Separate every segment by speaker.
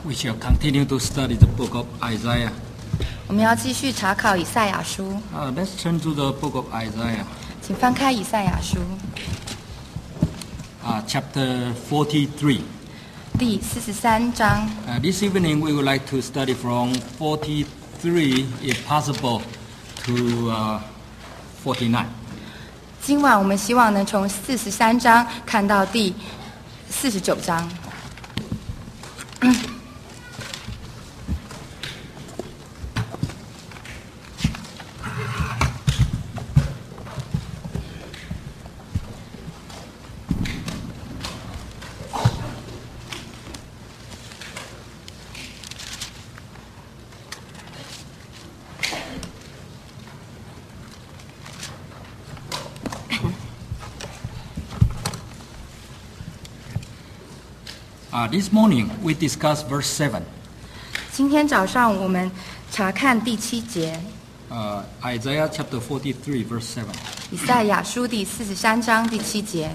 Speaker 1: We shall continue to study the book of Isaiah.
Speaker 2: 我们要继续查考以赛亚书，
Speaker 1: Let's turn to the book of Isaiah,
Speaker 2: 请翻开以赛亚书
Speaker 1: chapter 43.
Speaker 2: 第43章。
Speaker 1: This evening we would like to study from 43, if possible, to 49.
Speaker 2: 今晚我们希望能从43章看到第49章。
Speaker 1: This morning we discussed verse 7.
Speaker 2: 今天早上我们查看第7节，
Speaker 1: Isaiah chapter 43, verse 7.
Speaker 2: 以赛亚书第43章第7节。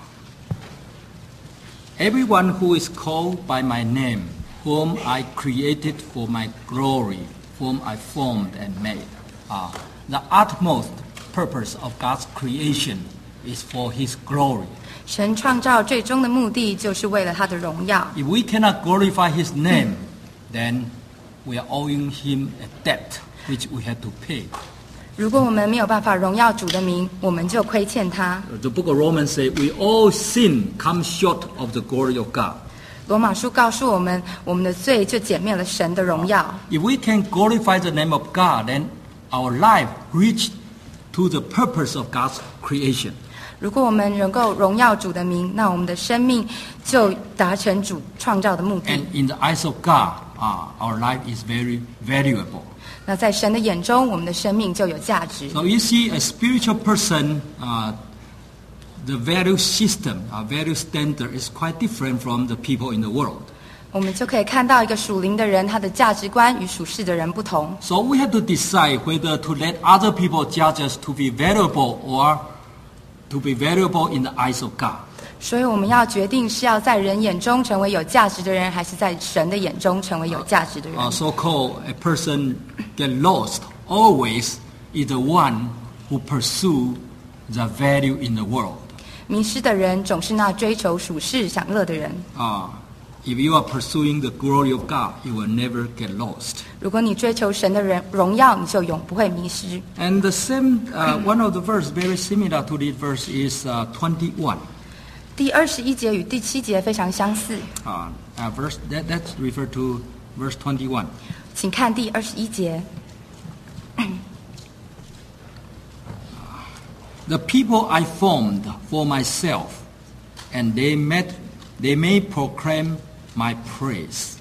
Speaker 1: Everyone who is called by my name, whom I created for my glory, whom I formed and made. The utmost purpose of God's creation is for His glory.
Speaker 2: 神创造最终的目的就是为了他的荣耀。
Speaker 1: If we cannot glorify His name, then we are owing Him a debt which we have to pay.
Speaker 2: 如果我们没有办法荣耀主的名，我们就亏欠他。
Speaker 1: The book of Romans says, we all sin, come short of the glory of God.
Speaker 2: 罗马书告诉我们，我们的罪就减灭了神的荣耀。
Speaker 1: If we can glorify the name of God, then our life reach to the purpose of God's creation.
Speaker 2: 如果我们能够荣耀主的名，那我们的生命就达成主创造的目的。
Speaker 1: And in the eyes of God, our life is very valuable.
Speaker 2: 那在神的眼中，我们的生命就有价值。
Speaker 1: So you see, a spiritual person, the value system, value standard is quite different from the people in the world.
Speaker 2: 我们就可以看到一个属灵的人，他的价值观与属世的人不同。
Speaker 1: So we have to decide whether to let other people judge us to be valuable or to be valuable in the eyes of God.
Speaker 2: 所以我们要决定是要在人眼中成为有价值的人，还是在神的眼中成为有价值的人。
Speaker 1: So-called a person get lost always is the one who pursue the value in the world.
Speaker 2: 迷失的人总是那追求属世享乐的人。
Speaker 1: If you are pursuing the glory of God, you will never get lost.
Speaker 2: 如果你追求神的荣耀，你就永不会迷失。
Speaker 1: And the same, one of the verse very similar to this verse is 21.
Speaker 2: 第21节与第7节非常相似，
Speaker 1: Verse that's referred to verse 21.
Speaker 2: 请看第21节。
Speaker 1: The people I formed for myself, and they may proclaim my praise.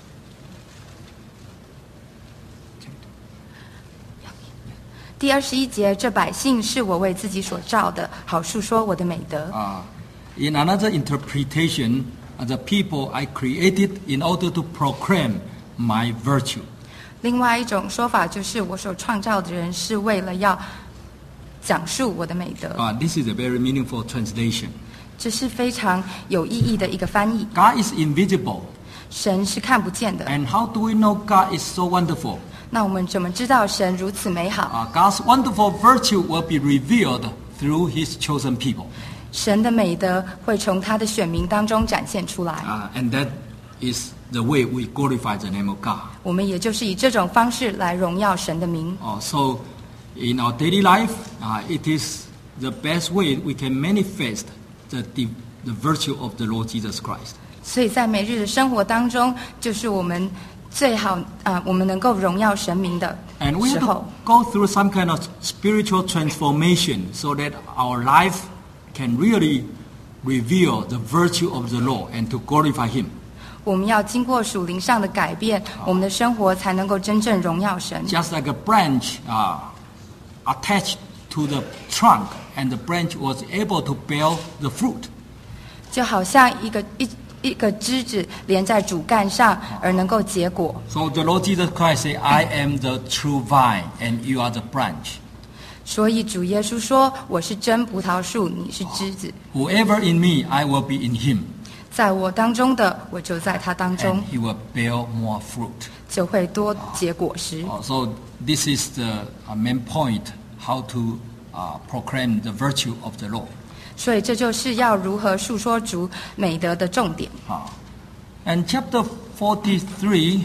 Speaker 2: 第21节，这百姓是我为自己所造的，好述说我的美德。
Speaker 1: In another interpretation, the people I created in order to proclaim my virtue.
Speaker 2: 另外一种说法就是我所创造的人是为了要讲述我的美德。
Speaker 1: This is a very meaningful translation.
Speaker 2: 这是非常有意义的一个翻译。
Speaker 1: God is invisible.
Speaker 2: 神是看不见的，
Speaker 1: And how do we know God is so wonderful?
Speaker 2: 那我们怎么知道神如此美好？
Speaker 1: God's wonderful virtue will be revealed through His chosen people.
Speaker 2: 神的美德会从他的选民当中展现出来。
Speaker 1: And that is the way we glorify the name of God.
Speaker 2: 我们也就是以这种方式来荣耀神的名。
Speaker 1: So in our daily life, it is the best way we can manifest the virtue of the Lord Jesus Christ.
Speaker 2: 所以在每日的生活当中，就是我们最好我们能够荣耀神明的
Speaker 1: And we
Speaker 2: 时
Speaker 1: have
Speaker 2: 候
Speaker 1: to。go through some kind of spiritual transformation so that our life can really reveal the virtue of the Lord and to glorify Him.
Speaker 2: 我们要经过属灵上的改变，我们的生活才能够真正荣耀神。
Speaker 1: Just like a branch attached to the trunk, and the branch was able to bear the fruit.
Speaker 2: 就好像一个枝子连在主干上，而能够结果。
Speaker 1: So the Lord Jesus Christ said, I am the true vine, and you are the branch.
Speaker 2: 所以主耶稣说：“我是真葡萄树，你是枝子。
Speaker 1: Whoever in me, I will be in him.
Speaker 2: 在我当中的，我就在他当中
Speaker 1: and，he will bear more fruit.
Speaker 2: 就会多结果实。
Speaker 1: So this is the main point, how to proclaim the virtue of the law.
Speaker 2: 所以这就是要如何述说主美德的重点。
Speaker 1: And chapter 43,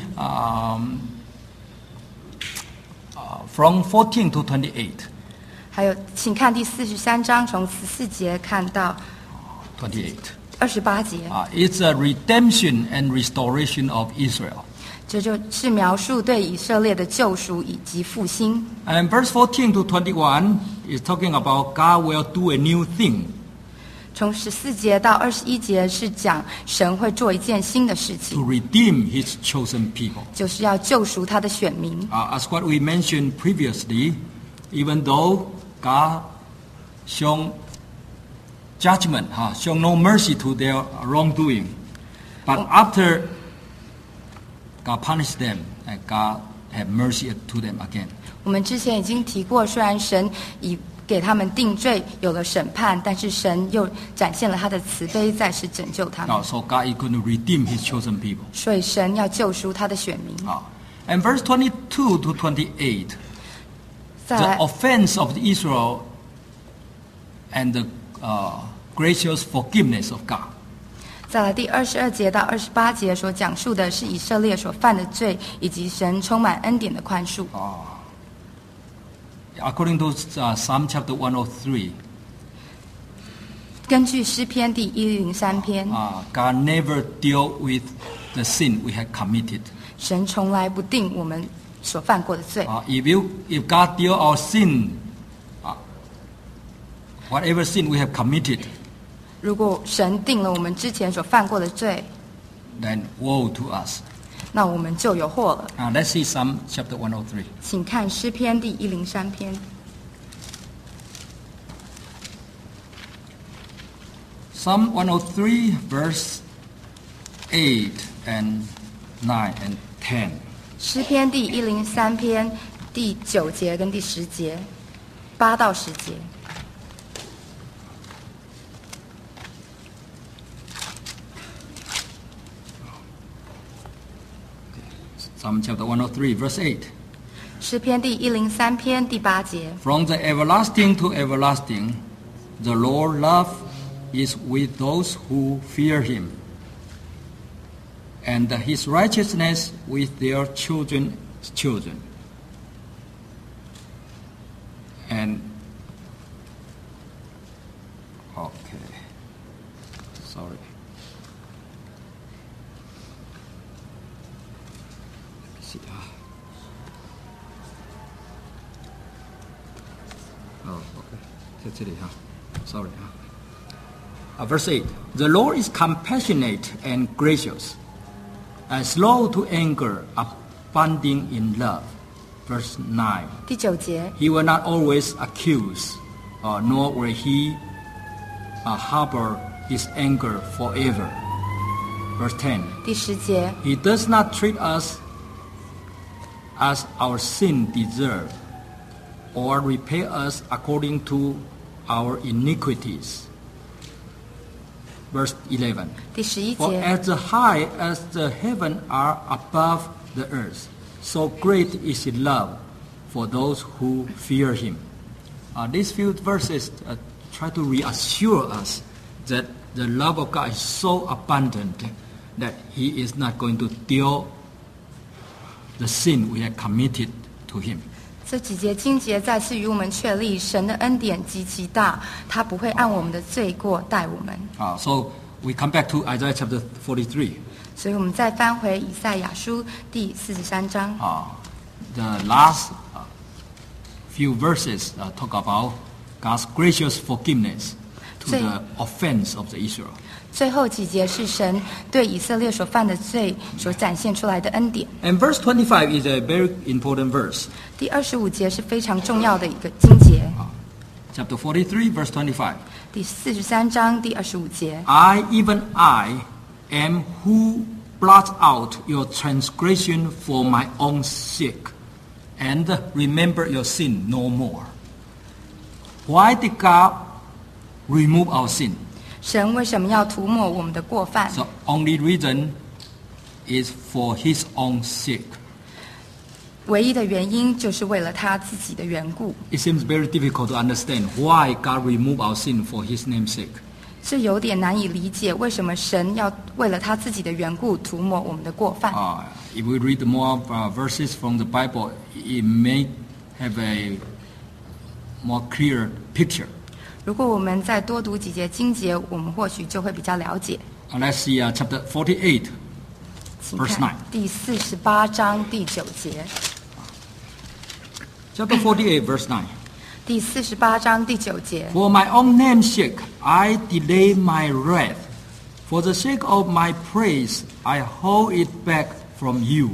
Speaker 1: from 14 to 28.
Speaker 2: 还有，请看第43章，从14节看到
Speaker 1: 28.
Speaker 2: 28节，
Speaker 1: It's a redemption and restoration of Israel.
Speaker 2: 这就是描述对以色列的救赎以及复兴。
Speaker 1: And verse 14 to 21 is talking about God will do a new thing.
Speaker 2: 从14节到21节是讲神会做一件新的事
Speaker 1: To
Speaker 2: 情，
Speaker 1: redeem his chosen people.
Speaker 2: 就是要救赎他的选民。
Speaker 1: As what we mentioned previously, even though God shown judgment, shown no mercy to their wrongdoing, but after God punished them, and God had mercy to them again.
Speaker 2: 我们之前已经提过，虽然神已给他们定罪，有了审判，但是神又展现了他的慈悲，再次拯救他们。
Speaker 1: So God is going to redeem his chosen people.
Speaker 2: 所以神要救赎他的选民。
Speaker 1: And verse 22 to 28,
Speaker 2: 再
Speaker 1: the
Speaker 2: 来，
Speaker 1: offense of Israel and the gracious forgiveness of God.
Speaker 2: 再来第22节到28节所讲述的是以色列所犯的罪，以及神充满恩典的宽恕。
Speaker 1: According to Psalm chapter 103,
Speaker 2: 根据诗篇第103篇，
Speaker 1: God never dealt with the sin we had committed.
Speaker 2: 神从来不定我们所犯过的罪。
Speaker 1: If God deal our sin, whatever sin we have committed,
Speaker 2: 如果神定了我们之前所犯过的罪，
Speaker 1: then woe to us.
Speaker 2: 那我们就有祸了。
Speaker 1: Let's see Psalm chapter 103.
Speaker 2: 请看诗篇第103篇。
Speaker 1: Psalm 103, verse 8 and 9 and 10.
Speaker 2: 诗篇第103篇第9节跟第10节，8到10节。
Speaker 1: Psalm chapter 103, verse 8.
Speaker 2: 诗篇第103篇第8节，
Speaker 1: From the everlasting to everlasting, the Lord's love is with those who fear him, and his righteousness with their children's children. And, okay, sorry. Let's see. Oh, okay. 在这里哈 Sorry. Verse 8. The Lord is compassionate and gracious, and slow to anger, abounding in love. Verse 9.
Speaker 2: 第9节，
Speaker 1: He will not always accuse, nor will he harbor his anger forever. Verse 10.
Speaker 2: 第10节，
Speaker 1: He does not treat us as our sin deserves, or repay us according to our iniquities. Verse 11.
Speaker 2: 第11
Speaker 1: For
Speaker 2: 节，
Speaker 1: as high as the heaven are above the earth, so great is his love for those who fear him. These few verses try to reassure us that the love of God is so abundant that he is not going to deal the sin we have committed to him.
Speaker 2: 这几节经节再次与我们确立，神的恩典极其大，他不会按我们的罪过待我们。
Speaker 1: So we come back to Isaiah chapter 43.
Speaker 2: 所以我们再翻回以赛亚书第43章，
Speaker 1: The last few verses talk about God's gracious forgiveness to the offense of the Israel.
Speaker 2: 最后几节是神对以色列所犯的罪所展现出来的恩典。
Speaker 1: And verse 25 is a very important verse.
Speaker 2: 第25节是非常重要的一个经节，
Speaker 1: Chapter 43, verse 25.
Speaker 2: 第43章第25节。
Speaker 1: Even I, am who blots out your transgression for my own sake, and remember your sin no more. Why did God remove our sin?
Speaker 2: 神为什么要涂抹我们的过犯？
Speaker 1: The only reason is for his own sake.
Speaker 2: 唯一的原因就是为了他自己的缘故。
Speaker 1: It seems very difficult to understand why God removed our sin for his name's sake.
Speaker 2: 这有点难以理解，为什么神要为了他自己的缘故涂抹我们的过犯？
Speaker 1: If we read more verses from the Bible, it may have a more clear picture.
Speaker 2: 如果我们再多读几节经节，我们或许就会比较了解。
Speaker 1: Let's see chapter 48,
Speaker 2: 请
Speaker 1: verse 9.
Speaker 2: 看第48章第9节。
Speaker 1: Chapter 48, verse 9.
Speaker 2: 第48章第9节。
Speaker 1: For my own name's sake, I delay my wrath. For the sake of my praise, I hold it back from you,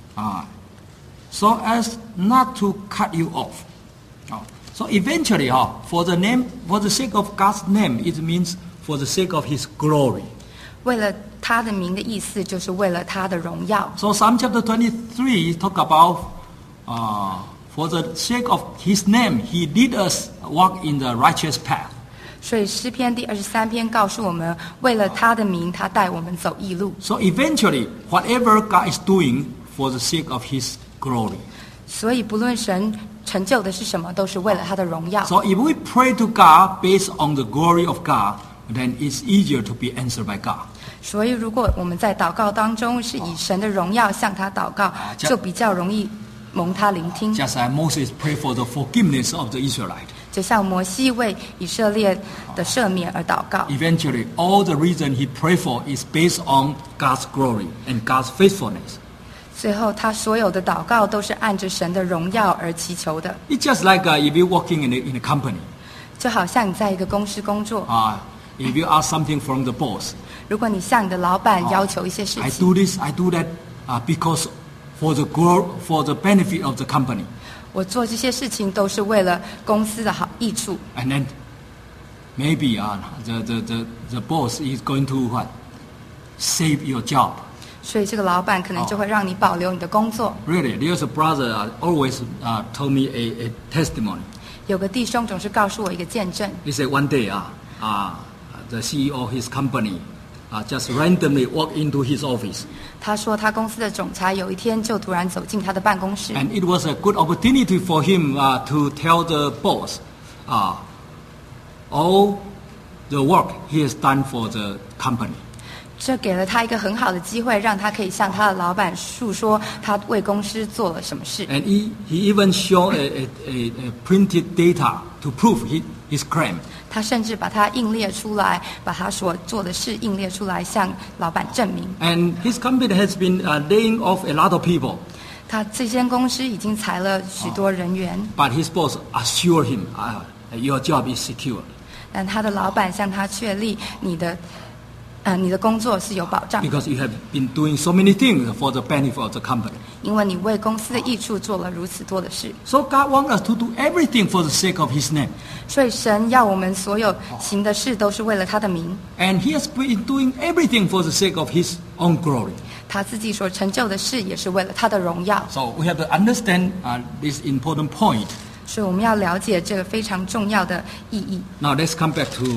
Speaker 1: so as not to cut you off. So eventually, for the sake of God's name, it means for the sake of His glory.
Speaker 2: 为了他的名的意思，就是为了他的荣耀。
Speaker 1: So Psalm chapter 23 talk about for the sake of His name, He lead us walk in the righteous path.
Speaker 2: 所以诗篇第23篇告诉我们，为了他的名，他带我们走义路。
Speaker 1: So eventually, whatever God is doing for the sake of His glory.
Speaker 2: 所以不论神成就的是什么，都是为了他的荣耀。
Speaker 1: So if we pray to God based on the glory of God, then it's easier to be answered by God.
Speaker 2: 所以如果我们在祷告当中是以神的荣耀向他祷告，就比较容易蒙他聆听。
Speaker 1: Just like Moses prayed for the forgiveness of the Israelites.
Speaker 2: 就像摩西为以色列的赦免而祷告。
Speaker 1: Eventually, all the reason he prayed for is based on God's glory and God's faithfulness.
Speaker 2: 最后，他所有的祷告都是按着神的荣耀而祈求的。
Speaker 1: It's just like if you're working in a company.
Speaker 2: 就好像你在一个公司工作，
Speaker 1: If you ask something from the boss,
Speaker 2: 如果你向你的老板要求一些事
Speaker 1: I
Speaker 2: 情，
Speaker 1: do this, I do that, because for the benefit of the company.
Speaker 2: 我做这些事情都是为了公司的好益处。
Speaker 1: And then maybe the boss is going to what? Save your job.
Speaker 2: 所以这个老板可能就会让你保留你的工作。
Speaker 1: Really, there's a brother always told me a testimony.
Speaker 2: 有个弟兄总是告诉我一个见证，
Speaker 1: He said one day, the CEO of his company just randomly walked into his office.
Speaker 2: 他说他公司的总裁有一天就突然走进他的办公室，
Speaker 1: And it was a good opportunity for him to tell the boss all the work he has done for the company.
Speaker 2: 这给了他一个很好的机会，让他可以向他的老板述说他为公司做了什么事。
Speaker 1: And he even showed a printed data to prove his claim.
Speaker 2: 他甚至把它印列出来，把他所做的事印列出来，向老板证明。
Speaker 1: And his company has been laying off a lot of people.
Speaker 2: 他这间公司已经裁了许多人员，
Speaker 1: But his boss assured him, your job is secure.
Speaker 2: 但他的老板向他确立你的工作是有保障，
Speaker 1: Because you have been doing so many things for the benefit of the company.
Speaker 2: 因为你为公司的益处做了如此多的事。
Speaker 1: So God wants us to do everything for the sake of His name.
Speaker 2: 所以神要我们所有行的事都是为了他的名，
Speaker 1: And He has been doing everything for the sake of His own glory.
Speaker 2: 他自己所成就的事也是为了他的荣耀。
Speaker 1: So we have to understand this important point.
Speaker 2: 所以我们要了解这个非常重要的意义。
Speaker 1: Now let's come back to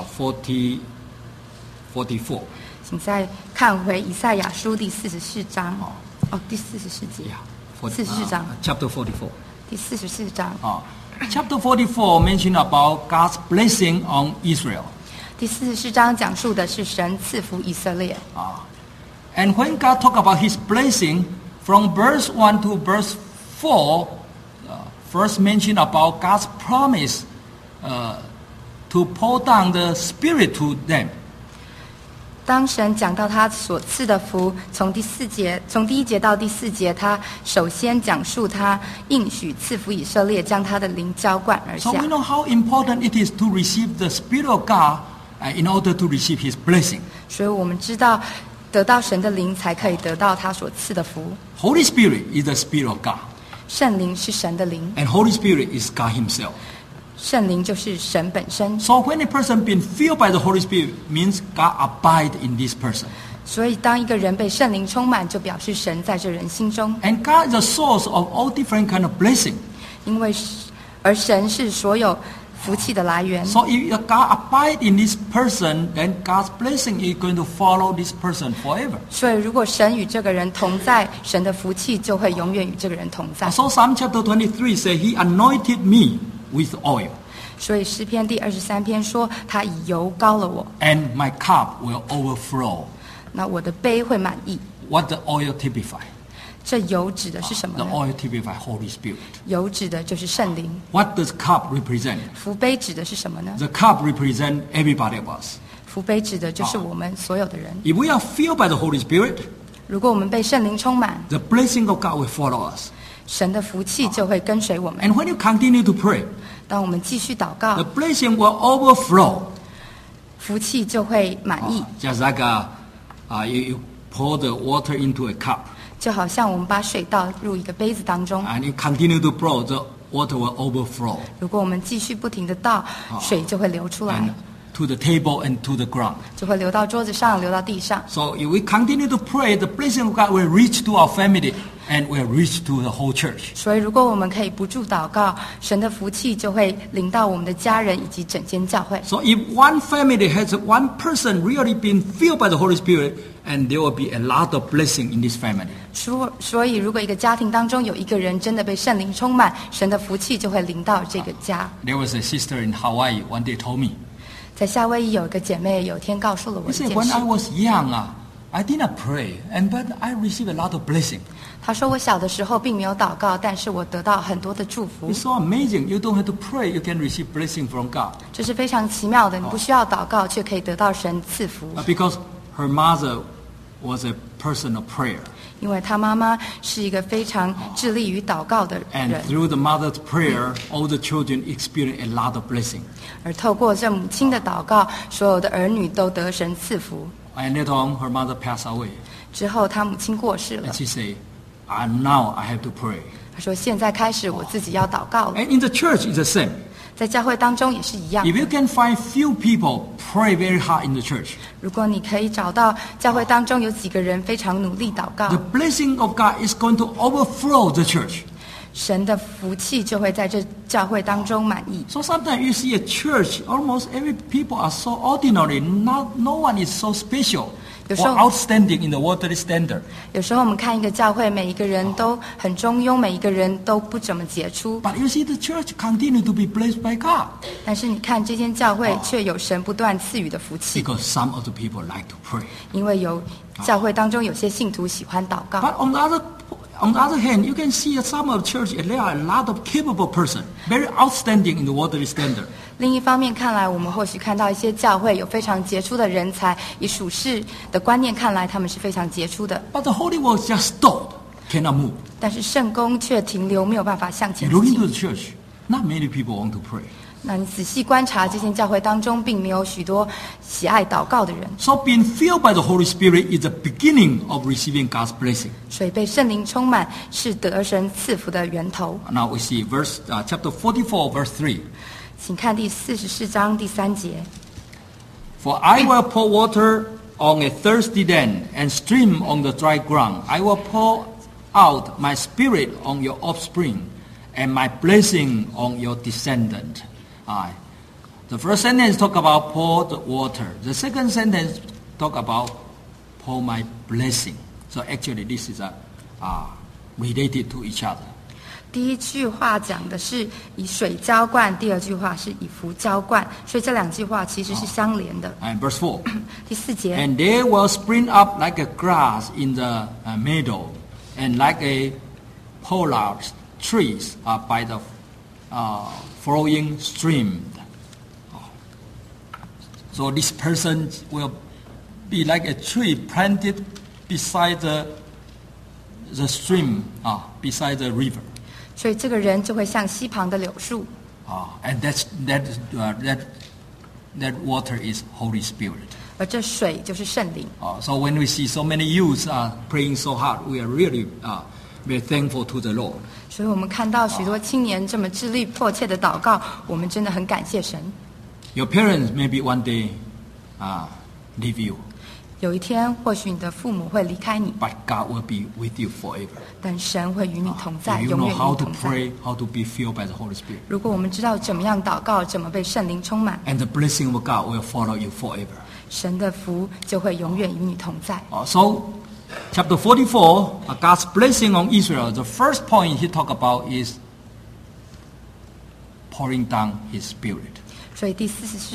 Speaker 1: 44.
Speaker 2: 请再看回以赛亚书第44章。第44节。 44章。
Speaker 1: Chapter 44.
Speaker 2: 第44章。
Speaker 1: Chapter 44 mentions about God's blessing on Israel.
Speaker 2: 第44章讲述的是神赐福以色列。
Speaker 1: And when God talk about His blessing, from verse 1 to verse 4, first mention about God's promise to pour down the Spirit to them.
Speaker 2: 当神讲到他所赐的福，从第1节到第4节，他首先讲述他应许赐福以色列，将他的灵浇灌而
Speaker 1: So
Speaker 2: 下。
Speaker 1: we know how important it is to receive the Spirit of God in order to receive His blessing.
Speaker 2: 所以我们知道，得到神的灵，才可以得到他所赐的福。
Speaker 1: Holy Spirit is the Spirit of God.
Speaker 2: 圣灵是神的灵，
Speaker 1: And Holy Spirit is God Himself.
Speaker 2: 圣灵就是神本身。
Speaker 1: So when a person been filled by the Holy Spirit, means God abide in this person.
Speaker 2: 所以，当一个人被圣灵充满，就表示神在这人心中。
Speaker 1: And God is the source of all different kind of blessing.
Speaker 2: 因为而神是所有福气的来源。
Speaker 1: So if God abide in this person, then God's blessing is going to follow this person forever.
Speaker 2: 所以，如果神与这个人同在，神的福气就会永远与这个人同在。
Speaker 1: So Psalm chapter 23 says, He anointed me with oil,
Speaker 2: 所以诗篇第23篇说，他以油膏了我，
Speaker 1: and my cup will overflow.
Speaker 2: 那我的杯会满溢。
Speaker 1: What the oil typify?
Speaker 2: 这油指的是什么
Speaker 1: The
Speaker 2: 呢？
Speaker 1: oil typify Holy Spirit.
Speaker 2: 油指的就是圣灵。
Speaker 1: What does cup represent?
Speaker 2: 福杯指的是什么呢？
Speaker 1: The cup represent everybody of us.
Speaker 2: 福杯指的就是我们所有的人。
Speaker 1: If we are filled by the Holy Spirit,
Speaker 2: 如果我们被圣灵充满，
Speaker 1: the blessing of God will follow us.
Speaker 2: 神的福气就会跟随我们。
Speaker 1: And when you continue to pray,
Speaker 2: 当我们继续祷告
Speaker 1: the，blessing will overflow.
Speaker 2: 福气就会满溢，
Speaker 1: Just like you pour the water into a cup,
Speaker 2: 就好像我们把水倒入一个杯子当中。
Speaker 1: and you continue to pour, the water will overflow
Speaker 2: 如果我们继续不停的倒，水就会流出来
Speaker 1: and，to the table and to the ground.
Speaker 2: 就会流到桌子上，流到地上。
Speaker 1: So if we continue to pray, the blessing of God will reach to our family and will reach to the whole church.
Speaker 2: 所以，如果我们可以不住祷告，神的福气就会临到我们的家人以及整间教会。
Speaker 1: So if one family has one person really been filled by the Holy Spirit, and there will be a lot of blessing in this family.
Speaker 2: 所以，如果一个家庭当中有一个人真的被圣灵充满，神的福气就会临到这个家。
Speaker 1: There was a sister in Hawaii one day told me,
Speaker 2: 在夏威夷有一个姐妹有天告诉了我
Speaker 1: she
Speaker 2: 一
Speaker 1: said,
Speaker 2: 件
Speaker 1: when
Speaker 2: 事
Speaker 1: I，was young, I did not pray, but I received a lot of blessing.
Speaker 2: 她说我小的时候并没有祷告，但是我得到很多的祝福
Speaker 1: It's，so amazing. You don't have to pray, you can receive blessing from God.
Speaker 2: 这是非常奇妙的。你不需要祷告，却可以得到神赐福，
Speaker 1: Because her mother was a person of prayer.
Speaker 2: 因为她妈妈是一个非常致力于祷告的
Speaker 1: And
Speaker 2: 人，
Speaker 1: through the mother's prayer, all the children experience a lot of blessing.
Speaker 2: 而透过这母亲的祷告，所有的儿女都得神赐福。
Speaker 1: And later on, her mother passed away.
Speaker 2: 之后，她母亲过世了
Speaker 1: And，she said, now I have to pray.
Speaker 2: 她说：“现在开始，我自己要祷告了。
Speaker 1: And in the church, it's the same. ”
Speaker 2: 在教会当中也是一样。
Speaker 1: If you can find few people pray very hard in the church,
Speaker 2: 如果你可以找到教会当中有几个人非常努力祷告
Speaker 1: the，blessing of God is going to overflow the church.
Speaker 2: 神的福气就会在这教会当中满溢。
Speaker 1: So sometimes you see a church, almost every people are so ordinary. No one is so special or outstanding in the worldly standard.
Speaker 2: 有时候我们看一个教会，每一个人都很中庸，每一个人都不怎么杰出。
Speaker 1: But you see the church continue to be blessed by God
Speaker 2: 但是你看这间教会却有神不断赐予的福气，
Speaker 1: because some of the people like to pray.
Speaker 2: 因为有教会当中有些信徒喜欢祷告。
Speaker 1: But on the other hand, you can see at some of the church there are a lot of capable person, very outstanding in the worldly standard.
Speaker 2: 另一方面看来，我们或许看到一些教会有非常杰出的人才，以属世的观念看来，他们是非常杰出的。
Speaker 1: But the Holy Word just stopped, cannot move.
Speaker 2: 但是圣功却停留，没有办法向前
Speaker 1: You look
Speaker 2: 进
Speaker 1: into the church, not many people want to pray.
Speaker 2: 那你仔细观察这间教会当中，并没有许多喜爱祷告的人，
Speaker 1: So being filled by the Holy Spirit is the beginning of receiving God's blessing.
Speaker 2: 所以被圣灵充满是得神赐福的源头。
Speaker 1: Now we see chapter 44, verse 3.
Speaker 2: 请看第44章第3节。
Speaker 1: For I will pour water on a thirsty land and stream on the dry ground. I will pour out my spirit on your offspring and my blessing on your descendant. The first sentence talk about pour the water. The second sentence talk about pour my blessing. So actually this is related to each other.
Speaker 2: 第一句话讲的是以水浇灌，第二句话是以福浇灌，所以这两句话其实是相连的。
Speaker 1: And verse 4.
Speaker 2: 第4节，
Speaker 1: And they will spring up like a grass in the meadow, and like a pollard trees by the flowing stream. So this person will be like a tree planted beside the stream, beside the river.
Speaker 2: 所以这个人就会像溪旁的柳树，
Speaker 1: And that water is Holy Spirit.
Speaker 2: 而这水就是圣灵。
Speaker 1: So when we see so many youths praying so hard, we are really very thankful to the Lord.
Speaker 2: 所以我们看到许多青年这么致力迫切的祷告，我们真的很感谢神。
Speaker 1: Your parents maybe one day leave you.
Speaker 2: 有一天，或许你的父母会离开你，
Speaker 1: but God will be with you forever.
Speaker 2: 但神会与你同在，
Speaker 1: If you
Speaker 2: 永
Speaker 1: know
Speaker 2: 远与
Speaker 1: how
Speaker 2: 你
Speaker 1: to
Speaker 2: 同在。
Speaker 1: pray, how to be filled by the Holy Spirit.
Speaker 2: 如果我们知道怎么样祷告，怎么被圣灵充满，
Speaker 1: And the blessing of God will follow you forever.
Speaker 2: 神的福就会永远与你同在。
Speaker 1: So, chapter 44, God's blessing on Israel. The first point he talked about is pouring down His Spirit.
Speaker 2: 所以第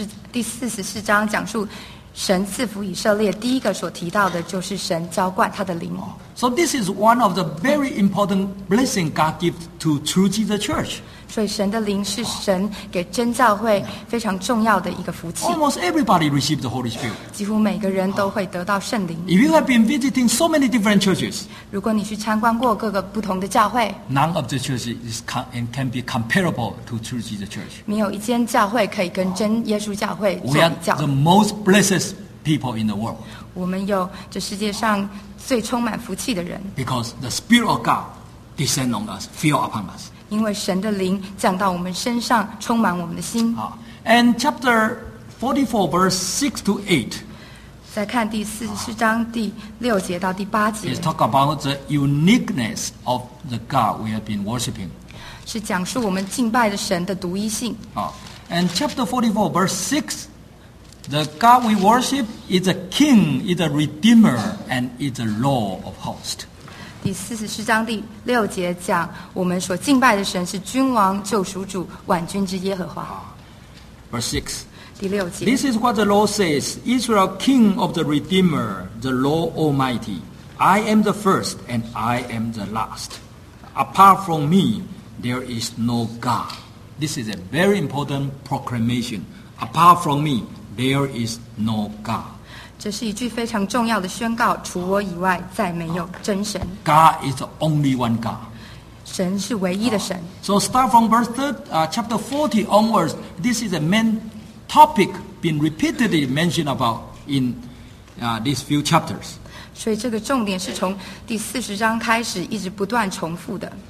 Speaker 2: 44章讲述神赐福以色列，第一个所提到的就是神浇灌他的灵。
Speaker 1: So this is one of the very important blessing God gives to True Jesus Church.
Speaker 2: 所以神的灵是神给真教会非常重要的一个福气，
Speaker 1: Almost everybody receives the Holy Spirit.
Speaker 2: 几乎每个人都会得到圣灵。
Speaker 1: If you have been visiting so many different churches,
Speaker 2: 如果你去参观过各个不同的教会，
Speaker 1: none of the churches can be comparable to True Jesus Church.
Speaker 2: 没有一间教会可以跟真耶稣教会做
Speaker 1: We are
Speaker 2: 比较
Speaker 1: the。most blessed people in the world
Speaker 2: 我们有这世界上最充满福气的人，
Speaker 1: because the Spirit of God descend on us, fill upon us.
Speaker 2: 因为神的灵降到我们身上，充满我们的心。
Speaker 1: And chapter 44, verse 6 to 8,
Speaker 2: 再看第44章第6节到第8节
Speaker 1: is，talk about the uniqueness of the God we have been worshiping.
Speaker 2: 是讲述我们敬拜的神的独一性。
Speaker 1: And chapter 44, verse 6, the God we worship is a king, is a redeemer, and is a Lord of hosts.
Speaker 2: 第44章第6节讲，我们所敬拜的神是君王、救赎主、万军之耶和华。
Speaker 1: Verse 6.
Speaker 2: 第6节，
Speaker 1: This is what the Lord says, Israel, king of the Redeemer, the Lord Almighty. I am the first and I am the last. Apart from me, there is no God. This is a very important proclamation. Apart from me, there is no God.
Speaker 2: 这是一句非常重要的宣告：除我以外，再没有真神。
Speaker 1: God is the only one God.
Speaker 2: 神是唯一的神。
Speaker 1: So start from chapter 40 onwards, this is a main topic being repeatedly mentioned about in these few chapters.
Speaker 2: 所以这个重点是从第40章开始，一直不断重复的。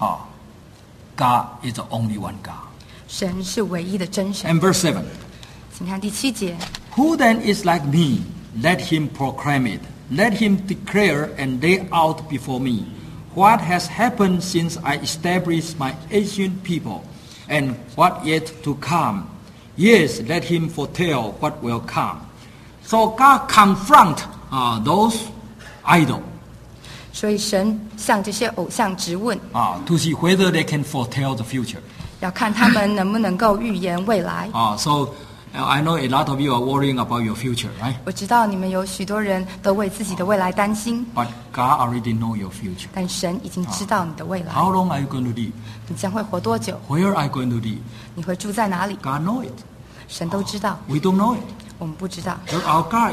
Speaker 1: God is the only one God.
Speaker 2: 神是唯一的真神。
Speaker 1: And verse 7.
Speaker 2: 请看第7节，
Speaker 1: Who then is like me? Let him proclaim it. Let him declare and lay out before me what has happened since I established my ancient people and what yet to come. Yes, let him foretell what will come. So God confront those idols
Speaker 2: 所以神向这些偶像质问，
Speaker 1: to see whether they can foretell the future.
Speaker 2: 要看他们能不能够预言未来。
Speaker 1: So I know a lot of you are worrying about your future, right?
Speaker 2: 我知道你们有许多人都为自己的未来担心，
Speaker 1: But God already know your future.
Speaker 2: 但神已经知道你的未来。
Speaker 1: How long are you going to live?
Speaker 2: 你将会活多久？
Speaker 1: Where are you going to live?
Speaker 2: 你会住在哪里？
Speaker 1: God know it.
Speaker 2: 神都知道，
Speaker 1: We don't know it.
Speaker 2: 我们不知道。
Speaker 1: But our God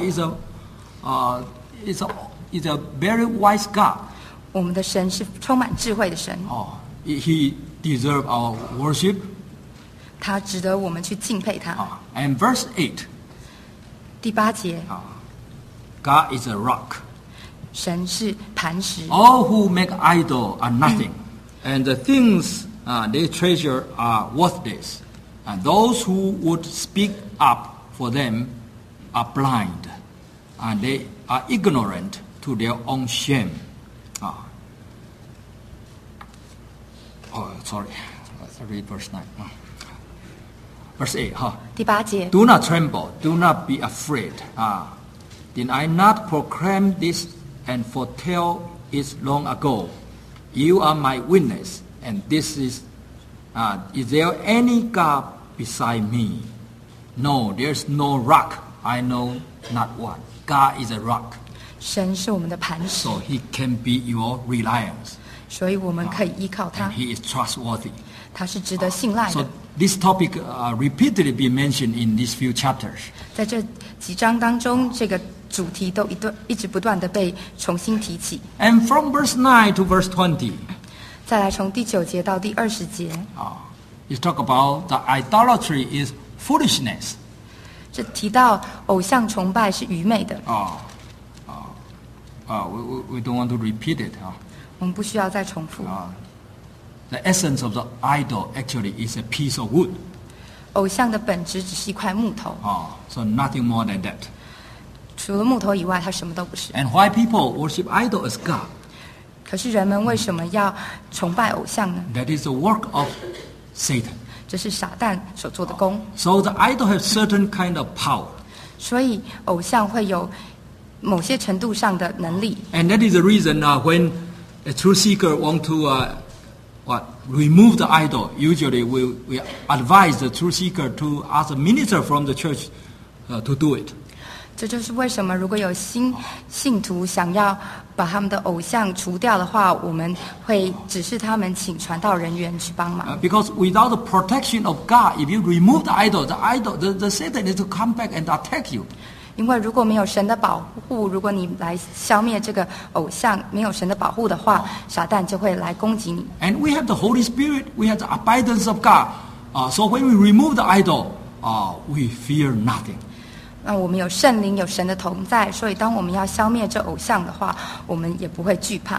Speaker 1: is a very wise God.
Speaker 2: 我们的神是充满智慧的神，
Speaker 1: He deserves our worship.
Speaker 2: 他值得我们去敬佩他。
Speaker 1: And verse 8,
Speaker 2: 第8节，
Speaker 1: God is a rock.
Speaker 2: 神是磐石，
Speaker 1: All who make idol are nothing, and the things they treasure are worthless. And those who would speak up for them are blind, and they are ignorant to their own shame. Sorry. Let's read verse 9. Verse 8.
Speaker 2: 第8节，
Speaker 1: Do not tremble, do not be afraid. Did I not proclaim this and foretell it long ago? You are my witness, and this is there any God beside me? No, there's no rock. I know not one. God is a rock,
Speaker 2: 神是我们的磐石，
Speaker 1: so He can be your reliance,
Speaker 2: 所以我们可以依靠他
Speaker 1: and，He is trustworthy.
Speaker 2: 他是值得信赖
Speaker 1: So
Speaker 2: 的。
Speaker 1: this topic repeatedly be mentioned in these few chapters.
Speaker 2: 在这几章当中，这个主题都一直不断的被重新提起。
Speaker 1: And from verse 9 to verse 20,
Speaker 2: 再来从第9节到第20节，
Speaker 1: you talk about the idolatry is foolishness.
Speaker 2: 这提到偶像崇拜是愚昧的，
Speaker 1: We don't want to repeat it.
Speaker 2: 我们不需要再重复。
Speaker 1: The essence of the idol actually is a piece of wood.
Speaker 2: 偶像的本质只是一块木头，
Speaker 1: So nothing more than that.
Speaker 2: 除了木头以外，他什么都不是。
Speaker 1: And why people worship idol as God?
Speaker 2: 可是人们为什么要崇拜偶像呢？
Speaker 1: That is the work of Satan.
Speaker 2: 这是撒旦所做的功。
Speaker 1: So the idol has certain kind of power.
Speaker 2: 所以偶像会有某些程度上的能力。
Speaker 1: And that is the reason when a truth seeker want to remove the idol, usually we advise the truth seeker to ask a minister from the church to do it.
Speaker 2: 这就是为什么如果有信徒想要把他们的偶像除掉的话，我们会指示他们请传道人员去帮忙。
Speaker 1: Because without the protection of God, if you remove the idol, the Satan is to come back and attack you.
Speaker 2: 因为如果没有神的保护，如果你来消灭这个偶像，没有神的保护的话，撒旦就会来攻击你。
Speaker 1: And we have the Holy Spirit, we have the abundance of God. So when we remove the idol, we fear nothing.
Speaker 2: 那我们有圣灵，有神的同在，所以当我们要消灭这偶像的话，我们也不会惧怕。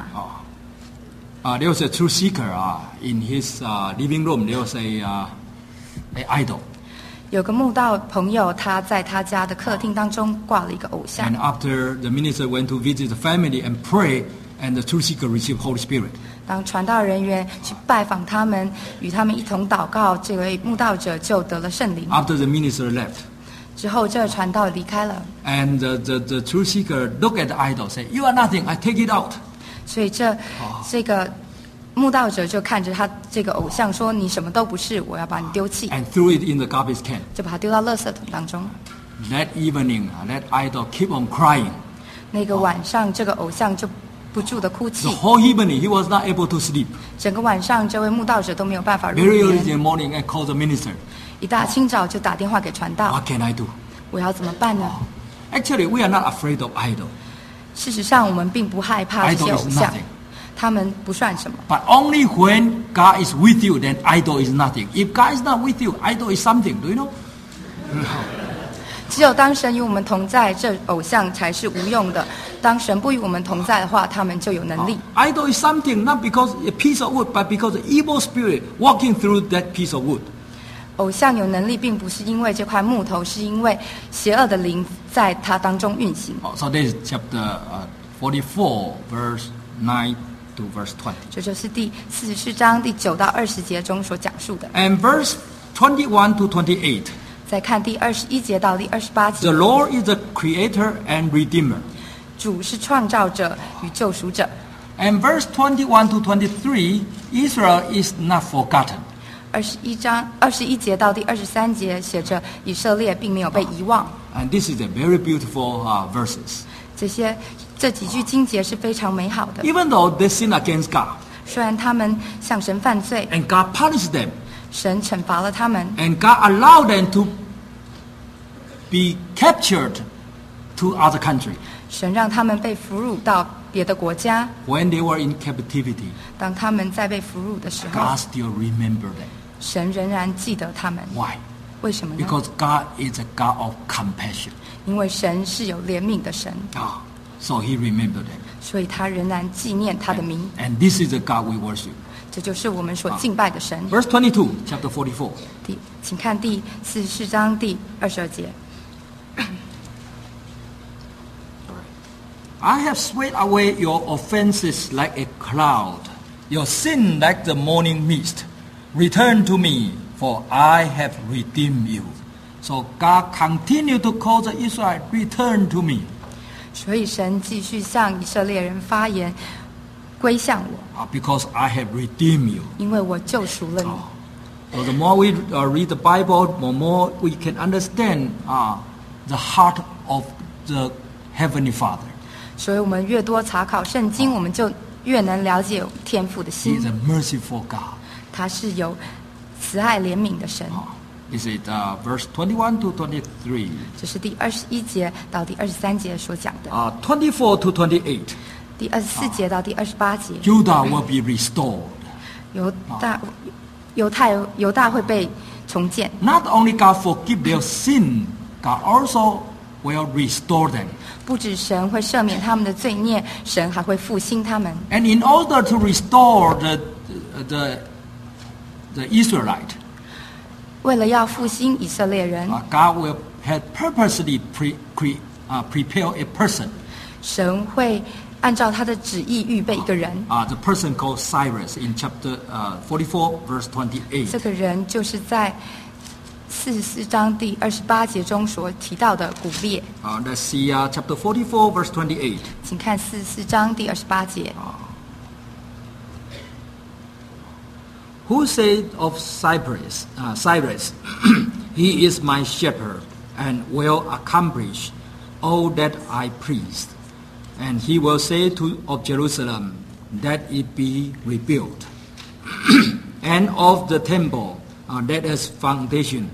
Speaker 1: There was a truth seeker in his living room. There was a idol.
Speaker 2: 有个慕道朋友，他在他家的客厅当中挂了一个偶像。
Speaker 1: And after the minister went to visit the family and pray, and the truth seeker received Holy Spirit.
Speaker 2: 当传道人员去拜访他们，与他们一同祷告，这位慕道者就得了圣灵。
Speaker 1: After the minister left,
Speaker 2: 之后，这个传道离开了，
Speaker 1: and the truth seeker looked at the idol, said, "You are nothing. I take it out."
Speaker 2: 所以这个慕道者就看着他这个偶像说：“你什么都不是，我要把你丢弃。”
Speaker 1: And threw it in the garbage can.
Speaker 2: 就把它丢到垃圾桶当中。
Speaker 1: That evening, that idol kept on crying.
Speaker 2: 那个晚上，这个偶像就不住的哭
Speaker 1: The
Speaker 2: 泣，
Speaker 1: whole evening, he was not able to sleep.
Speaker 2: 整个晚上，这位慕道者都没有办法入
Speaker 1: Very early in
Speaker 2: 眠。
Speaker 1: the morning, I called the minister.
Speaker 2: 一大清早就打电话给传道
Speaker 1: What can I do?：“
Speaker 2: 我要怎么办呢？”
Speaker 1: Actually, we are not afraid of idol.
Speaker 2: 事实上，我们并不害怕这些
Speaker 1: Idol
Speaker 2: 偶
Speaker 1: is
Speaker 2: 像
Speaker 1: nothing.，
Speaker 2: 他们不算什么。
Speaker 1: But only when God is with you, then idol is nothing. If God is not with you, idol is something. Do you know?
Speaker 2: 只有当神与我们同在，这偶像才是无用的。当神不与我们同在的话，他们就有能力。
Speaker 1: Idol is something not because a piece of wood, but because the evil spirit walking through that piece of wood.
Speaker 2: 偶像有能力，并不是因为这块木头，是因为邪恶的灵在它当中运行。
Speaker 1: So this is chapter 44, verse 9 to verse 20.
Speaker 2: 这就是第44章第9到20节中所讲述的。
Speaker 1: And verse 21 to 28.
Speaker 2: 再看第21节到第28
Speaker 1: The
Speaker 2: 节，
Speaker 1: Lord is the creator and redeemer.
Speaker 2: 主是创造者与救赎者。
Speaker 1: And verse 21 to 23, Israel is not forgotten.
Speaker 2: 21节到第23节写着以色列并没有被遗忘。
Speaker 1: And this is a very beautiful verses.
Speaker 2: 这几句经节是非常美好的。
Speaker 1: Even though they sin against God,
Speaker 2: 虽然他们向神犯罪，
Speaker 1: and God punished them,
Speaker 2: 神惩罚了他们，
Speaker 1: and God allowed them to be captured to other country
Speaker 2: 神让他们被俘虏到别的国家。
Speaker 1: when they were in captivity.
Speaker 2: 当他们在被俘虏的时候，
Speaker 1: God still remembered them.
Speaker 2: 神仍然记得他们。
Speaker 1: Why?
Speaker 2: 为什么呢？
Speaker 1: Because God is a God of compassion.
Speaker 2: 因为神是有怜悯的神，
Speaker 1: So He remembered them.
Speaker 2: 所以他仍然纪念他的名。
Speaker 1: And this is the God we worship.
Speaker 2: 这就是我们所敬拜的神。
Speaker 1: Verse 22, chapter 44.
Speaker 2: 请看第44章第22节。
Speaker 1: I have swept away your offenses like a cloud, your sin like the morning mist. Return to me, for I have redeemed you. So God continued to call the Israel, return to me.
Speaker 2: 所以神继续向以色列人发言，归向我，
Speaker 1: Because I have redeemed you.
Speaker 2: 因为我救赎了你。
Speaker 1: So the more we read the Bible, the more we can understand the heart of the Heavenly Father.
Speaker 2: 所以我们越多查考圣经，我们就越能了解天父的
Speaker 1: He
Speaker 2: 心
Speaker 1: is。a merciful God.
Speaker 2: 他是有慈爱怜悯的神。
Speaker 1: This is verse 21 to 23.
Speaker 2: 这是第21节到第23节所讲的。
Speaker 1: 24 to 28.
Speaker 2: 第24节到第28节，
Speaker 1: Judah will be restored.
Speaker 2: 犹大会被重建。
Speaker 1: Not only God forgive their sin, God also will restore them.
Speaker 2: 不止神会赦免他们的罪孽，神还会复兴他们。
Speaker 1: And in order to restore the Israelite,
Speaker 2: 为了要复兴以色列人，
Speaker 1: God will have purposely prepare a person.
Speaker 2: 神会按照他的旨意预备一个人。
Speaker 1: The person called Cyrus in chapter 44, verse 28.
Speaker 2: 这个人就是在44章第28节中所提到的古列。
Speaker 1: Let's see chapter 44, verse 28.
Speaker 2: 请看44章第28节。
Speaker 1: Who said of Cyrus, he is my shepherd and will accomplish all that I pleased. And he will say of Jerusalem that it be rebuilt, and of the temple that its foundation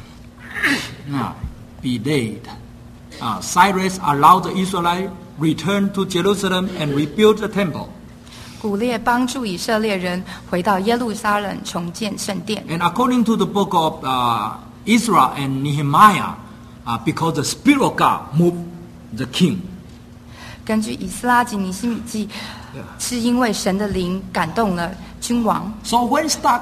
Speaker 1: be laid. Cyrus allowed the Israelites return to Jerusalem and rebuild the temple.
Speaker 2: 古列帮助以色列人回到耶路撒冷重建圣殿。
Speaker 1: And according to the book of Ezra and Nehemiah, because the Spirit of God moved the king.
Speaker 2: 根据以斯拉及尼希米记，是因为神的灵感动了君王。
Speaker 1: So when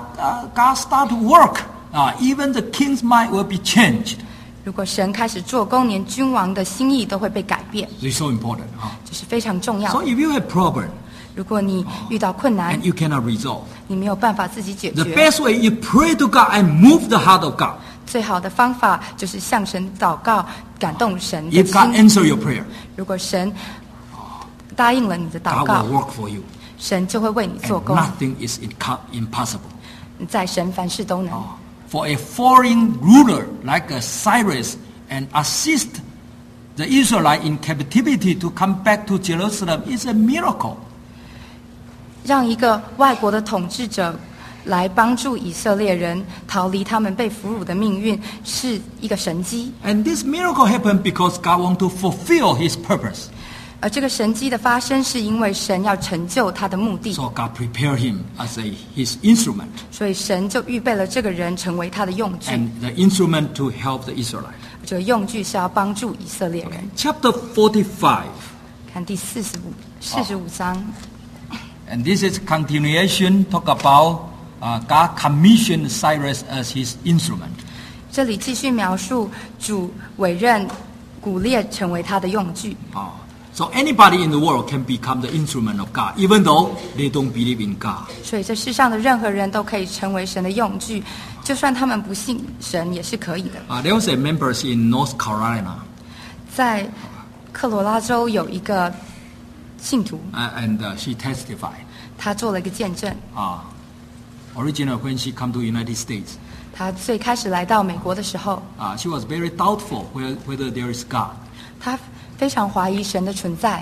Speaker 1: God start to work, even the king's mind will be changed.
Speaker 2: 如果神开始做工，连君王的心意都会被改变。
Speaker 1: This is so important.
Speaker 2: 这是非常重要
Speaker 1: So
Speaker 2: 的。
Speaker 1: if you have problem,
Speaker 2: 如果你遇到困难
Speaker 1: and，you cannot resolve,
Speaker 2: 你没有办法自己解
Speaker 1: the
Speaker 2: 决，
Speaker 1: best way you pray to God and move the heart of God.
Speaker 2: 最好的方法就是向神祷告，感动神的
Speaker 1: If God
Speaker 2: 心。
Speaker 1: answer your prayer,
Speaker 2: 如果神答应了你的祷
Speaker 1: God
Speaker 2: 告
Speaker 1: will，work for you.
Speaker 2: 神就会为你做
Speaker 1: And
Speaker 2: 工。
Speaker 1: nothing is impossible.
Speaker 2: 在神凡事都能。
Speaker 1: For a foreign ruler like Cyrus and assist the Israelite in captivity to come back to Jerusalem is a miracle.
Speaker 2: 让一个外国的统治者来帮助以色列人逃离他们被俘虏的命运，是一个神迹。
Speaker 1: And this miracle happened because God wants to fulfill His purpose.
Speaker 2: 而这个神迹的发生，是因为神要成就他的目的，
Speaker 1: So God prepared him as His instrument,
Speaker 2: 所以神就预备了这个人成为他的用具。
Speaker 1: and the instrument to help the Israelites.
Speaker 2: 这个用具是要帮助以色列人。
Speaker 1: Chapter 45,
Speaker 2: 看第45章，
Speaker 1: and this is continuation, talk about God commissioned Cyrus as His instrument.
Speaker 2: 这里继续描述主委任古列成为他的用具。
Speaker 1: So anybody in the world can become the instrument of God, even though they don't believe in God.
Speaker 2: 所以这世上的任何人都可以成为神的用具，就算他们不信神也是可以的。
Speaker 1: There was a member in North Carolina,
Speaker 2: 在科罗拉州有一个信徒，
Speaker 1: and she testified.
Speaker 2: 他做了一个见证。
Speaker 1: Originally, when she come to United States,
Speaker 2: 他最开始来到美国的时候，
Speaker 1: she was very doubtful whether there is God.
Speaker 2: 他非常怀疑神的存在。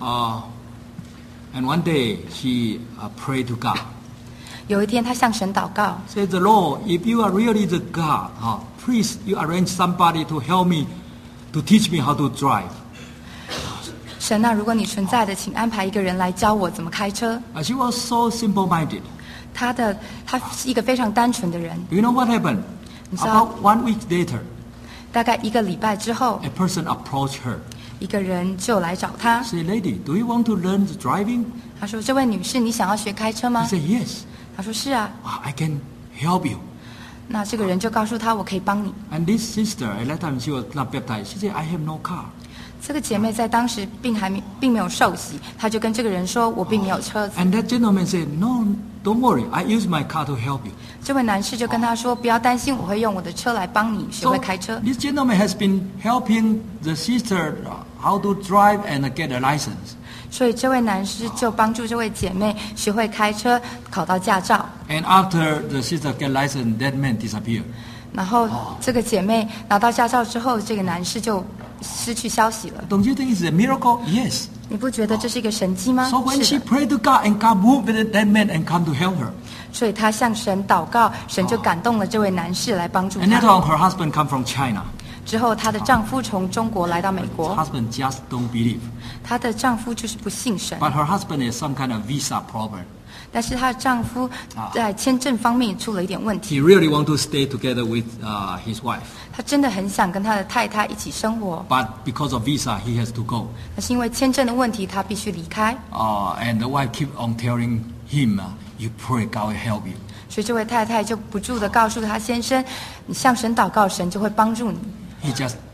Speaker 1: And one day she prayed to God.
Speaker 2: 有一天，他向神祷告，
Speaker 1: Said, the Lord, if you are really the God, please you arrange somebody to help me, to teach me how to drive.
Speaker 2: 神啊，如果你存在的，请安排一个人来教我怎么开车。
Speaker 1: She was so simple-minded.
Speaker 2: 他是一个非常单纯的人。
Speaker 1: You know what happened?
Speaker 2: 你知道
Speaker 1: About 1 week later,
Speaker 2: 大概1个礼拜之后，
Speaker 1: a person approached her.
Speaker 2: 一个人就来找他，
Speaker 1: Say, lady, do you want to learn the driving?
Speaker 2: 他说：“这位女士，你想要学开车
Speaker 1: She
Speaker 2: 吗
Speaker 1: said, yes.
Speaker 2: 他说：“是啊。
Speaker 1: I can help you. ”
Speaker 2: 那这个人就告诉他：“我可以帮你。
Speaker 1: And this sister, at that time she was not baptized. She said, I have no car. ”
Speaker 2: 这个姐妹在当时并没有受洗，她就跟这个人说：“我并没有车子。
Speaker 1: And that gentleman said, no, don't worry. I use my car to help you. ”
Speaker 2: 这位男士就跟他说：“不要担心，我会用我的车来帮你学
Speaker 1: So
Speaker 2: 会开车。
Speaker 1: this gentleman has been helping the sister how to drive and get a license. ”
Speaker 2: 所以这位男士就帮助这位姐妹学会开车，考到驾照。
Speaker 1: And after the sister get license, that man disappeared.
Speaker 2: 然后这个姐妹拿到驾照之后，这个男士就失去消息了。
Speaker 1: Don't you think it's a miracle? Yes.
Speaker 2: 你不觉得这是一个神迹吗？
Speaker 1: So when
Speaker 2: 是
Speaker 1: she
Speaker 2: 的。
Speaker 1: prayed to God and God moved that man and come to help her.
Speaker 2: 所以她向神祷告，神就感动了这位男士来帮助
Speaker 1: And later
Speaker 2: 她。
Speaker 1: on, her husband come from China.
Speaker 2: 之后，她的丈夫从中国来到美
Speaker 1: Her
Speaker 2: 国，
Speaker 1: husband just don't believe.
Speaker 2: 她的丈夫就是不信神，
Speaker 1: But her husband has some kind of visa problem.
Speaker 2: 但是她的丈夫在签证方面出了一点问题。
Speaker 1: He really want to stay together with his wife.
Speaker 2: 他真的很想跟他的太太一起生活，
Speaker 1: But because of visa, he has to go.
Speaker 2: 但是因为签证的问题，他必须离开。
Speaker 1: And the wife keep on telling him, you pray, God will help you.
Speaker 2: 所以这位太太就不住的告诉他先生：“你向神祷告，神就会帮助你。”
Speaker 1: He just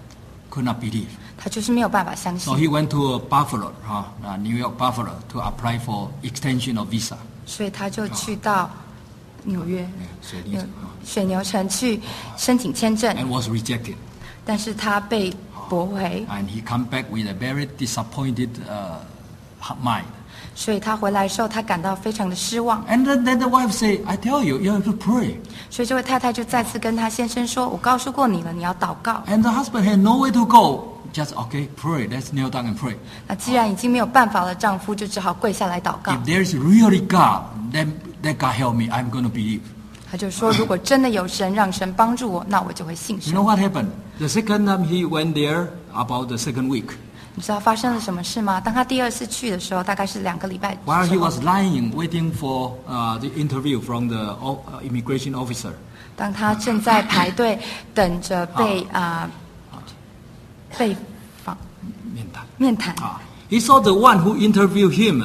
Speaker 1: could not believe.
Speaker 2: 他就是没有办法相
Speaker 1: So
Speaker 2: 信，
Speaker 1: he went to Buffalo, New York Buffalo, to apply for extension of visa.
Speaker 2: 所以他就去到纽约
Speaker 1: So he-
Speaker 2: 水牛城去申请签证，
Speaker 1: and was rejected.
Speaker 2: 但是他被驳回，
Speaker 1: And he come back with a very disappointed mind.
Speaker 2: 所以他回来的时候，他感到非常的失望。
Speaker 1: And then the wife say, I tell you, you have to pray.
Speaker 2: 所以这位太太就再次跟他先生说：“我告诉过你了，你要祷告。
Speaker 1: And the husband had nowhere to go. Just, okay, pray. Let's kneel down and pray. ”
Speaker 2: 那既然已经没有办法了，丈夫就只好跪下来祷告。
Speaker 1: If there is really God, then God help me. I'm going to believe.
Speaker 2: 他就说：“如果真的有神，让神帮助我，那我就会信
Speaker 1: You
Speaker 2: 神。
Speaker 1: know what happened? The second time he went there, about the second week, ”
Speaker 2: 你知道发生了什么事吗？当他第二次去的时候，大概是2个礼拜之
Speaker 1: while he
Speaker 2: 后
Speaker 1: was lying, waiting for the interview from the immigration officer,
Speaker 2: 当他正在排队等着被被访面谈，
Speaker 1: he saw the one who interviewed him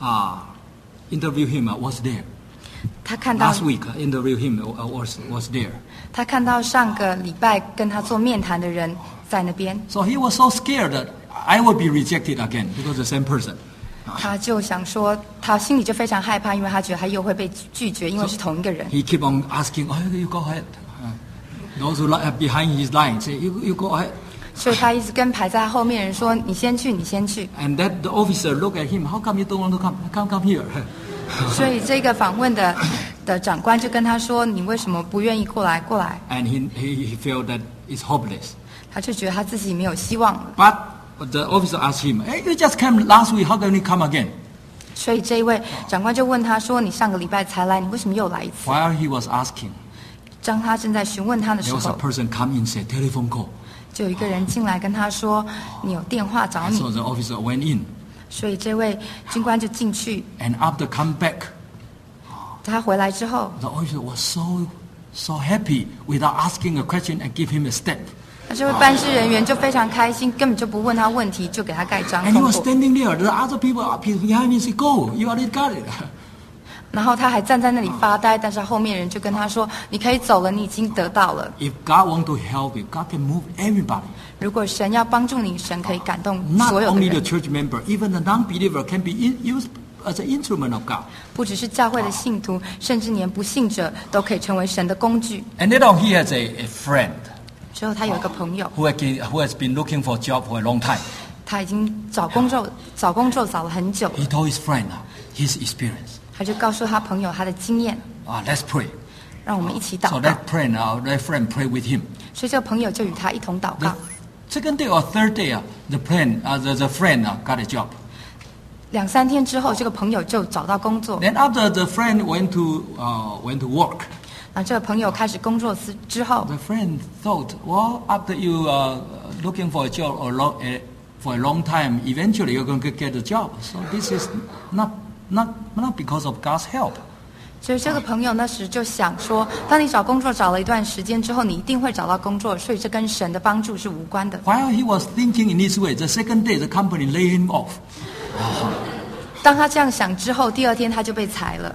Speaker 1: was there.
Speaker 2: 他看到
Speaker 1: Last week, interviewed him was there.
Speaker 2: 他看到上个礼拜跟他做面谈的人在那边，
Speaker 1: So he was so scared that I will be rejected again because the same person.
Speaker 2: 他就想说，他心里就非常害怕，因为他觉得他又会被拒绝，因为是同一个人。
Speaker 1: He keep on asking, oh, you go ahead. Those who are behind his line say, you go ahead.
Speaker 2: 所以他一直跟排在他后面的人说：“你先去，你先去。
Speaker 1: And that the officer look at him, how come you don't want to come? Come here. ”
Speaker 2: 所以这个访问的长官就跟他说：“你为什么不愿意过来？过来
Speaker 1: And he felt that it's hopeless.？”
Speaker 2: 他就觉得他自己没有希望了。
Speaker 1: But the officer asked him, hey, you just came last week, how can you come again?
Speaker 2: 所以这一位长官就问他说：“你上个礼拜才来，你为什么又来一次
Speaker 1: While he was asking, ？”
Speaker 2: 当他正在询问他的时
Speaker 1: there was a
Speaker 2: 候，
Speaker 1: person come in and said, telephone call.
Speaker 2: 就有一个人进来跟他说：“你有电话找
Speaker 1: So
Speaker 2: 你。
Speaker 1: the officer went in. ”
Speaker 2: 所以这位军官就进去。
Speaker 1: And after come back,
Speaker 2: 他回来之后，
Speaker 1: the officer was so happy without asking a question and give him a step.
Speaker 2: 那这位办事人员就非常开心，根本就不问他问题，就给他盖章
Speaker 1: And he
Speaker 2: 通
Speaker 1: was
Speaker 2: 过。
Speaker 1: standing there. The other people up behind me say, go, you already got it.
Speaker 2: 然后他还站在那里发呆，但是后面人就跟他说：“你可以走了，你已经得到了。
Speaker 1: If God want to help you, God can move everybody.
Speaker 2: 如果神要帮助你，神可以感动
Speaker 1: Not
Speaker 2: 所有的
Speaker 1: only the
Speaker 2: 人，
Speaker 1: church member, even the non-believer can be used as an instrument of God.
Speaker 2: 不只是教会的信徒，甚至连不信者都可以成为神的工具。
Speaker 1: And then he has a friend
Speaker 2: 之后他有一个朋友，
Speaker 1: who has been looking for a job for a long time.
Speaker 2: 他已经找工作找了很久，
Speaker 1: He told his friend his experience.
Speaker 2: 他就告诉他朋友他的经验，
Speaker 1: Let's pray.
Speaker 2: 让我们一起祷
Speaker 1: So
Speaker 2: 告。
Speaker 1: that friend prayed with him.
Speaker 2: 所以这个朋友就与他一同祷告
Speaker 1: The。second day or third day, the friend got a job.
Speaker 2: 2-3天之后，这个朋友就找到工作。
Speaker 1: Then after the friend went to work,
Speaker 2: 那这个朋友开始工作之后，
Speaker 1: the friend thought, well, after you looking for a job for a long time, eventually you're going to get a job. So this is not because of God's help.
Speaker 2: 所以这个朋友那时就想说，当你找工作找了一段时间之后，你一定会找到工作，所以这跟神的帮助是无关的。
Speaker 1: While he was thinking in this way, the second day the company laid him off.
Speaker 2: 当他这样想之后，第2天他就被裁了，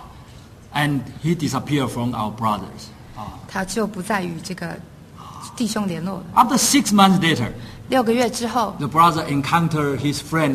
Speaker 1: And he disappeared from our brothers.
Speaker 2: 他就不再与这个弟兄联络了。
Speaker 1: After 6 months later,
Speaker 2: 6个月之后，
Speaker 1: the brother encountered his friend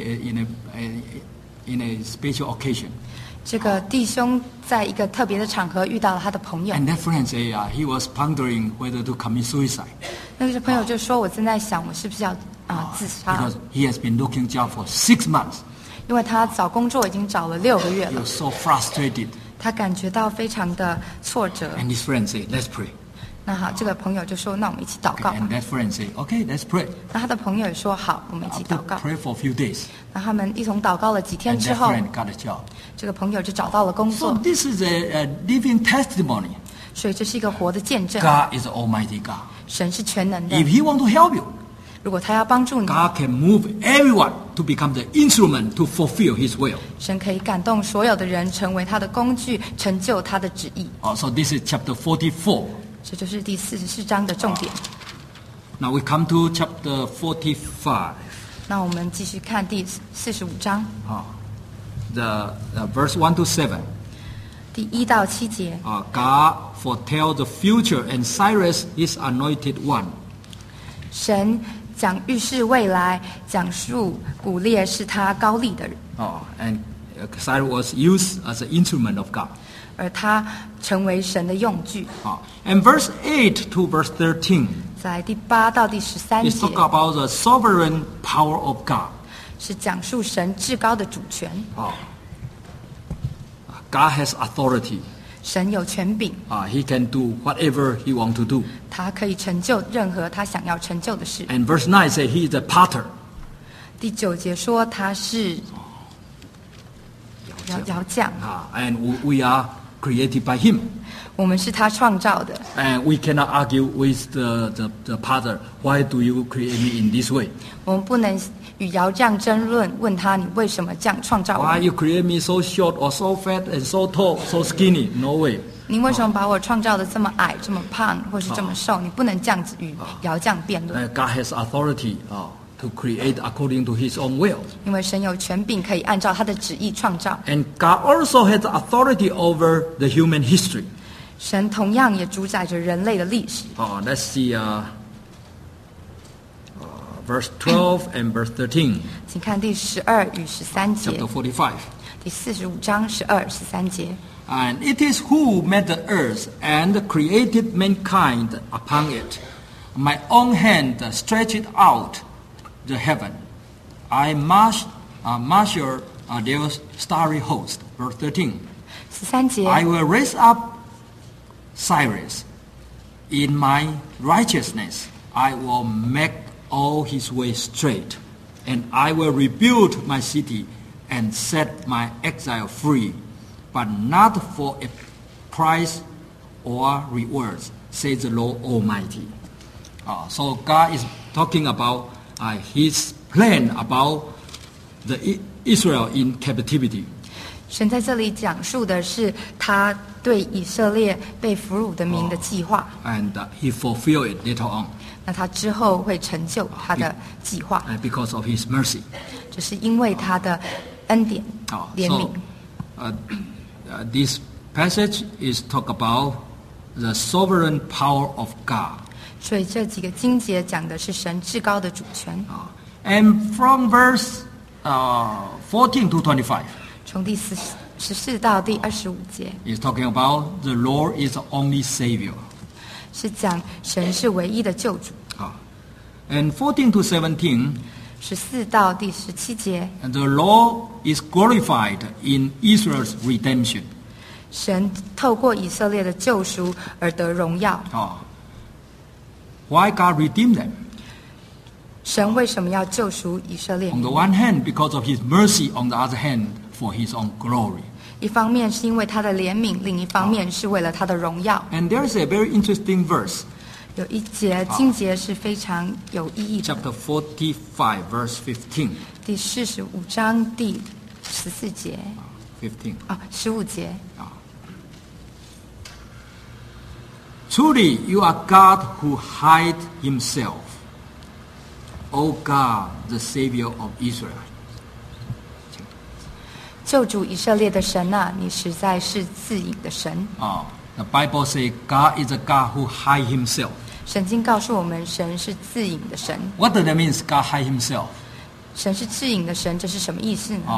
Speaker 1: in a special occasion.
Speaker 2: 这个弟兄在一个特别的场合遇到了他的朋友，
Speaker 1: And that friend said he was pondering whether to commit suicide
Speaker 2: 那个朋友就说：“我正在想，我是不是要自杀？
Speaker 1: because he has been looking job for 6 months.
Speaker 2: 因为他找工作已经找了6个月
Speaker 1: He
Speaker 2: 了，
Speaker 1: was so frustrated.
Speaker 2: 他感觉到非常的挫折。
Speaker 1: And his friend said, let's pray.
Speaker 2: 那好，这个朋友就说：那我们一起祷告吧。
Speaker 1: And that friend said, okay, let's pray.
Speaker 2: 那他的朋友也说：好，我们一起
Speaker 1: After
Speaker 2: 祷告。
Speaker 1: pray for a few days,
Speaker 2: 那他们一同祷告了几天
Speaker 1: and
Speaker 2: 之
Speaker 1: that
Speaker 2: 后，
Speaker 1: friend got a job.
Speaker 2: 这个朋友就找到了工
Speaker 1: So
Speaker 2: 作。
Speaker 1: this is a living testimony.
Speaker 2: 所以这是一个活的见证。
Speaker 1: God is Almighty God.
Speaker 2: 神是全能的
Speaker 1: If，He want to help you,
Speaker 2: 如果他要帮助你，
Speaker 1: God can move everyone to become the instrument to fulfill His will.
Speaker 2: 神可以感动所有的人，成为他的工具，成就他的旨意。
Speaker 1: So this is chapter 44.
Speaker 2: 这就是第44章的重点。
Speaker 1: Now we come to chapter 45.
Speaker 2: 那我们继续看第45章
Speaker 1: The verse 1 to 7.
Speaker 2: 第1到7节。
Speaker 1: God foretell the future, and Cyrus, His anointed one.
Speaker 2: 神讲预示未来，讲述古列是他高立的人，
Speaker 1: And Cyrus was used as an instrument of God.
Speaker 2: 而他成为神的用具。
Speaker 1: And verse 8 to verse 13
Speaker 2: 在第8到第13
Speaker 1: is
Speaker 2: 节
Speaker 1: talk about the sovereign power of God.
Speaker 2: 是讲述神至高的主权，
Speaker 1: God has authority.
Speaker 2: 神有权柄，
Speaker 1: He can do whatever he wants to do.
Speaker 2: 他可以成就任何他想要成就的事。
Speaker 1: And verse 9 says he is the potter.
Speaker 2: 第9节说他是窑匠，
Speaker 1: And we are created by him.
Speaker 2: 我们是他创造的，
Speaker 1: And we cannot argue with the potter. Why do you create me in this way?
Speaker 2: 我们不能与窑匠争论，问他你为什么这样创造我
Speaker 1: Why
Speaker 2: 们？
Speaker 1: you create me so short or so fat and so tall, so skinny? No way.
Speaker 2: 你为什么把我创造的这么矮、这么胖，或是这么瘦？你不能这样子与窑匠辩论，
Speaker 1: God has authority to create according to his own will.
Speaker 2: 因为神有权柄可以按照他的旨意创造。
Speaker 1: And God also has authority over the human history.
Speaker 2: 神同样也主宰着人类的历史。
Speaker 1: Let's see verse 12 and verse 13,
Speaker 2: 请看第12与13节
Speaker 1: chapter 45.
Speaker 2: 第45章12、13节。
Speaker 1: And it is who made the earth and created mankind upon it. My own hand stretched out the heaven. I marshal their starry host. Verse 13.
Speaker 2: 13节
Speaker 1: I will raise up Cyrus. In my righteousness, I will make all his way straight. And I will rebuild my city and set my exile free, but not for a price or rewards, says the Lord Almighty. So God is talking about his plan about the Israel in captivity.
Speaker 2: 神在这里讲述的是他对以色列被俘虏的民的计划，
Speaker 1: And he fulfilled it later on
Speaker 2: 那他之后会成就他的计划，
Speaker 1: because of his mercy.
Speaker 2: 就是因为他的恩典、怜悯。
Speaker 1: This passage is talk about the sovereign power of God.
Speaker 2: 所以这几个经节讲的是神至高的主权。
Speaker 1: And from verse 14 to 25,
Speaker 2: 从第14到第25节
Speaker 1: is talking about the Lord is the only Savior.
Speaker 2: 是讲神是唯一的救主。
Speaker 1: And 14 to 17,
Speaker 2: 14到第17节，
Speaker 1: the Lord is glorified in Israel's redemption.
Speaker 2: 神透过以色列的救赎而得荣耀。
Speaker 1: Why God redeemed them?
Speaker 2: 神为什么要救赎以色列
Speaker 1: On？the one hand, because of his mercy. On the other hand, for his own glory.
Speaker 2: 一方面是因为他的怜悯，另一方面是为了他的荣耀。
Speaker 1: And there is a very interesting verse,
Speaker 2: 有一节经节是非常有意义的，
Speaker 1: chapter 45, verse 15.
Speaker 2: 第45章第14节
Speaker 1: 15.
Speaker 2: 15节。
Speaker 1: Truly, you are God who hide himself. O God, the Savior of Israel.
Speaker 2: 救主以色列的神啊，你实在是自隐的神。
Speaker 1: The Bible says God is a God who hide himself.
Speaker 2: 圣经告诉我们，神是自隐的神。
Speaker 1: What does that mean, God hide himself?
Speaker 2: 神是自隐的神，这是什么意思呢？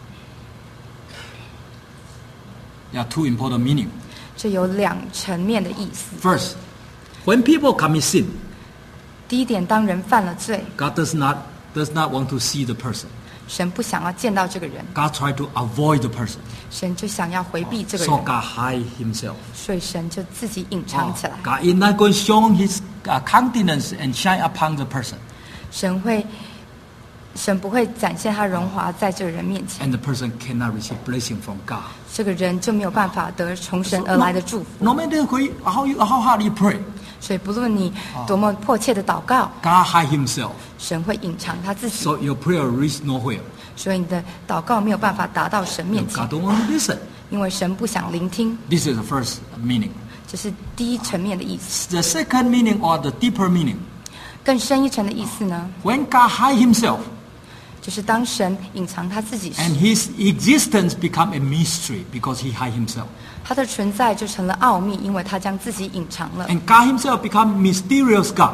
Speaker 1: There are two important meanings.
Speaker 2: 这有2层面的意思。
Speaker 1: First, when people commit sin,
Speaker 2: 第一点，当人犯了罪，
Speaker 1: God does not want to see the person.
Speaker 2: 神不想要见到这个人，
Speaker 1: God tries to avoid the person.
Speaker 2: 神就想要回避这个
Speaker 1: So
Speaker 2: 人，
Speaker 1: God hide himself.
Speaker 2: 所以神就自己隐藏起来。
Speaker 1: God is not going to show his countenance and shine upon the person.
Speaker 2: 神不会展现他荣华在这个人面前，
Speaker 1: And the person cannot receive blessing from God.
Speaker 2: 这个人就没有办法得从神而来的祝福。
Speaker 1: No matter how hard you pray,
Speaker 2: 所以不论你多么迫切的祷告，
Speaker 1: God hide himself.
Speaker 2: 神会隐藏他自己，
Speaker 1: So your prayer reach nowhere.
Speaker 2: 所以你的祷告没有办法达到神面前
Speaker 1: God，don't want to listen.
Speaker 2: 因为神不想聆听。
Speaker 1: This is the first meaning.
Speaker 2: 这是第一层面的意思。
Speaker 1: The second meaning or the deeper meaning,
Speaker 2: 更深一层的意思呢，
Speaker 1: when God hide himself
Speaker 2: 就是当神隐藏他自己时，
Speaker 1: and his existence become a mystery because he hide himself.
Speaker 2: 他的存在就成了奥秘，因为他将自己隐藏了。
Speaker 1: And God himself become mysterious God.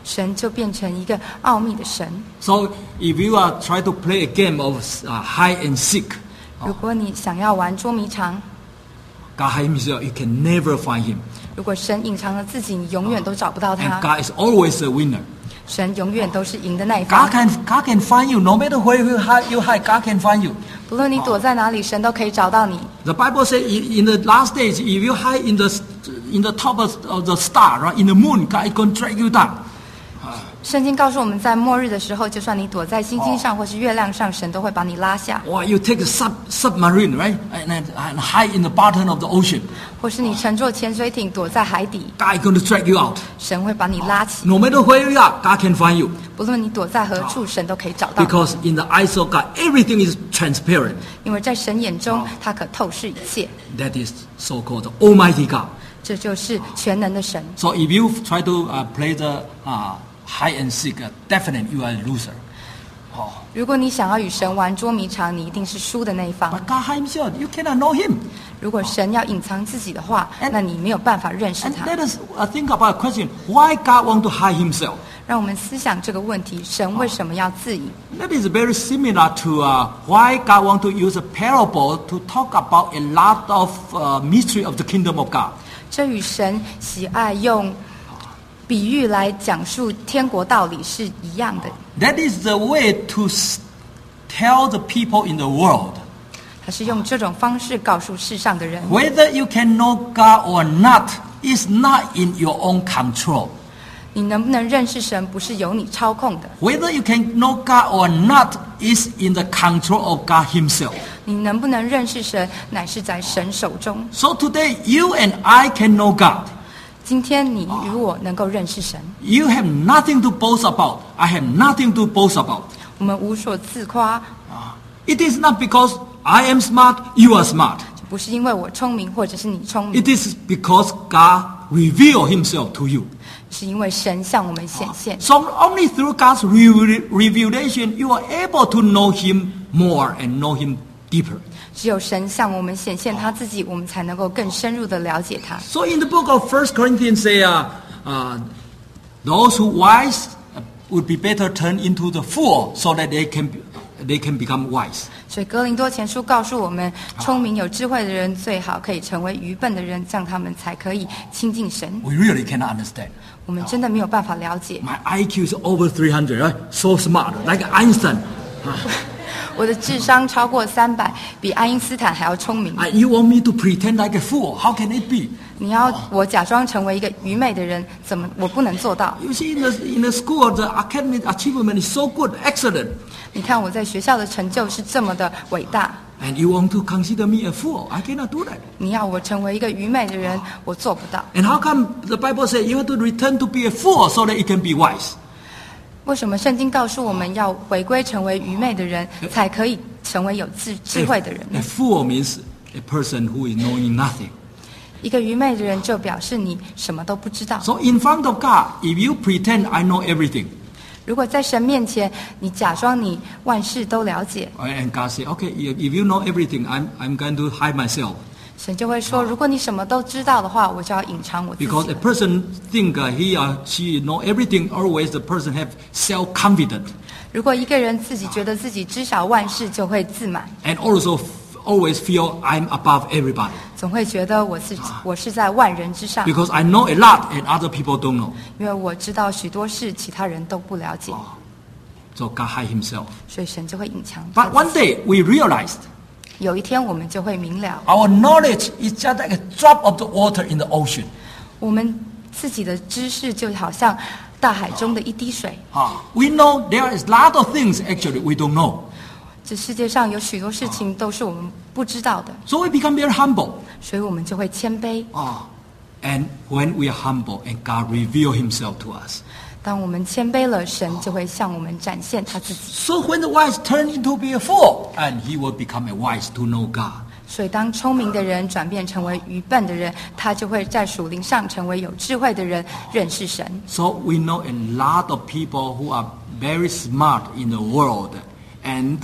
Speaker 2: 神就变成一个奥秘的神。
Speaker 1: So if you are trying to play a game of hide and seek,
Speaker 2: 如果你想要玩捉迷藏，
Speaker 1: God himself, you can never find him.
Speaker 2: 如果神隐藏了自己，你永远都找不到
Speaker 1: And
Speaker 2: 他。
Speaker 1: God is always a winner.
Speaker 2: 神永远都是赢的那一方
Speaker 1: God。can find you. No matter where you hide, God can find you.
Speaker 2: 不论你躲在哪里，神都可以找到你。
Speaker 1: The Bible says in the last days, if you hide in the top of the star, right, in the moon, God is going to drag you down.
Speaker 2: 圣经告诉我们在末日的时候，就算你躲在星星上或是月亮上，神都会把你拉下。
Speaker 1: Or you take a submarine, right, and hide in the bottom of the ocean.
Speaker 2: 或是你乘坐潜水艇躲在海底，
Speaker 1: God is going to drag you out.
Speaker 2: 神会把你拉起。
Speaker 1: No matter where you are, God can find you.
Speaker 2: 不论你躲在何处，神都可以找到你。
Speaker 1: Because in the eyes of God, everything is transparent.
Speaker 2: 因为在神眼中，他可透视一切。
Speaker 1: That is so-called the Almighty God.
Speaker 2: 这就是全能的神。
Speaker 1: So if you try to play the hide and seek, definitely you are a loser.
Speaker 2: 如果你想要与神玩捉迷藏，你一定是输的那一方。
Speaker 1: But God himself, you cannot know him.
Speaker 2: 如果神要隐藏自己的话，那你没有办法认识
Speaker 1: And
Speaker 2: 他。
Speaker 1: let us think about a question. Why God want to hide himself?
Speaker 2: 让我们思想这个问题：神为什么要自隐？
Speaker 1: That is very similar to why God want to use a parable to talk about a lot of mystery of the kingdom of God.
Speaker 2: 这与神喜爱用比喻来讲述天国道理是一样的。
Speaker 1: That is the way to tell the people in the world.
Speaker 2: 他是用这种方式告诉世上的人，
Speaker 1: Whether you can know God or not is not in your own control.
Speaker 2: 你能不能认识神，不是由你操控的。
Speaker 1: Whether you can know God or not is in the control of God himself.
Speaker 2: 你能不能认识神，乃是在神手中。
Speaker 1: So today, you and I can know God.
Speaker 2: 今天你与我能够认识神，
Speaker 1: You have nothing to boast about. I have nothing to boast about.
Speaker 2: 我们无所自夸，
Speaker 1: It is not because I am smart, you are smart.
Speaker 2: 不是因为我聪明或者是你聪明，
Speaker 1: It is because God revealed himself to you.
Speaker 2: 是因为神向我们显现。
Speaker 1: So only through God's revelation, you are able to know him more and know him deeper.
Speaker 2: 只有神向我们显现他自己，我们才能够更深入的了解他。
Speaker 1: So in the book of 1 Corinthians say, those who wise would be better turned into the fool so that they can become wise.
Speaker 2: 所以哥林多前书告诉我们，聪明有智慧的人最好可以成为愚笨的人，这样他们才可以亲近神。
Speaker 1: We really cannot understand.
Speaker 2: 我们真的没有办法了解。
Speaker 1: My IQ is over 300, right? So smart, like Einstein.
Speaker 2: 我的智商超过300，比爱因斯坦还要聪明。
Speaker 1: You want me to pretend like a fool? How can it be?
Speaker 2: 你要我假装成为一个愚昧的人，怎么我不能做到？
Speaker 1: You see, in the school, the academic achievement is so good, excellent.
Speaker 2: 你看我在学校的成就是这么的伟大，
Speaker 1: And you want to consider me a fool? I cannot do that.
Speaker 2: 你要我成为一个愚昧的人，我做不到。
Speaker 1: And how come the Bible says you have to return to be a fool so that you can be wise?
Speaker 2: 为什么圣经告诉我们要回归成为愚昧的人，才可以成为有智慧的人
Speaker 1: A
Speaker 2: 呢？
Speaker 1: fool means a person who is knowing nothing.
Speaker 2: 一个愚昧的人就表示你什么都不知道。
Speaker 1: So in front of God, if you pretend I know everything,
Speaker 2: 如果在神面前，你假装你万事都了解，
Speaker 1: and God say, okay, if you know everything, I'm going to hide myself.
Speaker 2: 神就会说：如果你什么都知道的话，我就要隐藏我自
Speaker 1: Because
Speaker 2: 己
Speaker 1: a。person think he or she know everything, always the person have self-confidence.
Speaker 2: 如果一个人自己觉得自己知晓万事，就会自满，
Speaker 1: And also always feel I'm above everybody.
Speaker 2: 总会觉得我是在万人之上，
Speaker 1: Because I know a lot and other people don't know.
Speaker 2: 因为我知道许多事，其他人都不了解，
Speaker 1: So God hide himself.
Speaker 2: 所以神就会隐藏他
Speaker 1: But
Speaker 2: 自
Speaker 1: one
Speaker 2: 己。
Speaker 1: day we realized
Speaker 2: 有一天我们就会明了，
Speaker 1: our knowledge is just like a drop of the water in the ocean.
Speaker 2: 我们自己的知识就好像大海中的一滴水。
Speaker 1: We know there is a lot of things actually we don't know.
Speaker 2: 这世界上有许多事情都是我们不知道的，
Speaker 1: So we become very humble.
Speaker 2: 所以我们就会谦卑。
Speaker 1: And when we are humble and God reveal himself to us.
Speaker 2: 当我们谦卑了，神就会向我们展现他自己。
Speaker 1: So when the wise turn into be a fool, and he will become a wise to know God.
Speaker 2: 所以当聪明的人转变成为愚笨的人，他就会在属灵上成为有智慧的人，认识神。
Speaker 1: So we know a lot of people who are very smart in the world, and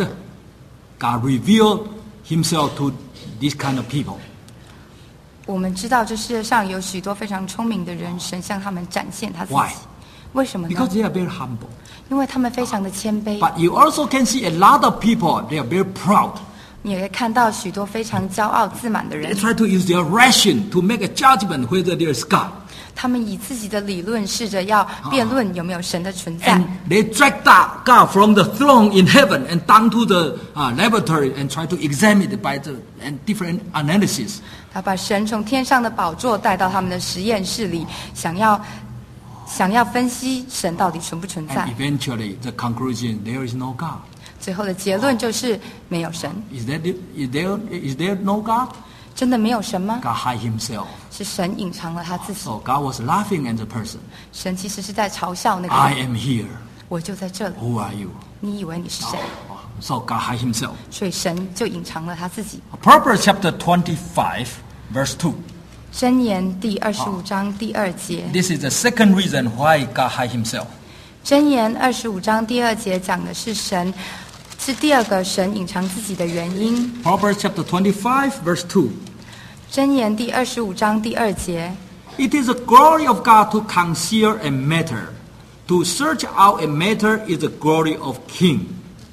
Speaker 1: God revealed himself to this kind of people.
Speaker 2: 我们知道这世界上有许多非常聪明的人，神向他们展现他自
Speaker 1: Why?
Speaker 2: 己。 为什么呢？
Speaker 1: Because they are very humble.
Speaker 2: 因为他们非常的谦卑。
Speaker 1: But you also can see a lot of people, they are very proud.
Speaker 2: 你也会看到许多非常骄傲自满的
Speaker 1: They
Speaker 2: 人，
Speaker 1: try to use their ration to make a judgment whether there is God.
Speaker 2: 他们以自己的理论试着要辩论有没有神的存在。
Speaker 1: And they drag that God from the throne in heaven and down to the laboratory and try to examine it by and different analysis.
Speaker 2: 他把神从天上的宝座带到他们的实验室里，想要分析神到底存不存在
Speaker 1: And。eventually the conclusion, there is no God.
Speaker 2: 最后的结论就是没有神。
Speaker 1: Is there no God?
Speaker 2: 真的没有神吗？
Speaker 1: God hide himself.
Speaker 2: 是神隐藏了他自己。
Speaker 1: So God was laughing at the person.
Speaker 2: 神其实是在嘲笑那
Speaker 1: I
Speaker 2: 个人。
Speaker 1: am here.
Speaker 2: 我就在这里，
Speaker 1: Who are you?
Speaker 2: 你以为你是谁？
Speaker 1: So God hide himself.
Speaker 2: 所以神就隐藏了他自己。
Speaker 1: Proverbs chapter 25, verse 2.
Speaker 2: 箴言第25章第2节。
Speaker 1: This is the second reason why God hide himself.
Speaker 2: 箴言25章第2节讲的是是第二个神隐藏自己的原因。
Speaker 1: Proverbs chapter 25, verse 2.
Speaker 2: 箴言第25章第2节。
Speaker 1: It is the glory of God to conceal a matter. To search out a matter is the glory of king.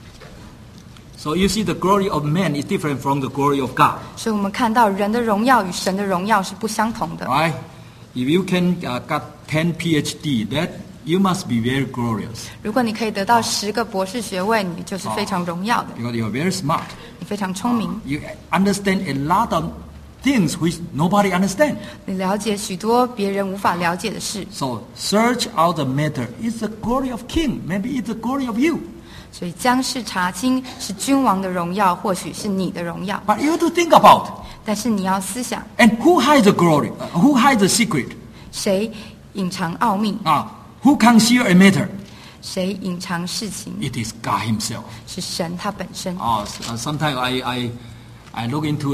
Speaker 1: So you see the glory of man is different from the glory of God.
Speaker 2: 所以我们看到人的荣耀与神的荣耀是不相同的。
Speaker 1: Right? If you can get 10 PhD, that you must be very glorious.
Speaker 2: 如果你可以得到10个博士学位，你就是非常荣耀的，
Speaker 1: Because you are very smart.
Speaker 2: 你非常聪明，
Speaker 1: You understand a lot of things which nobody understands.
Speaker 2: 你了解许多别人无法了解的事。
Speaker 1: So search out the matter. It's the glory of king. Maybe it's the glory of you.
Speaker 2: 所以将事查清是君王的荣耀，或许是你的荣耀。
Speaker 1: But you have to think about.
Speaker 2: 但是你要思想，
Speaker 1: And who hides the glory? Who hides the secret?
Speaker 2: 谁隐藏奥秘，
Speaker 1: Who conceal a matter?
Speaker 2: 谁隐藏事情，
Speaker 1: It is God himself.
Speaker 2: 是神他本身。
Speaker 1: Sometimes I look into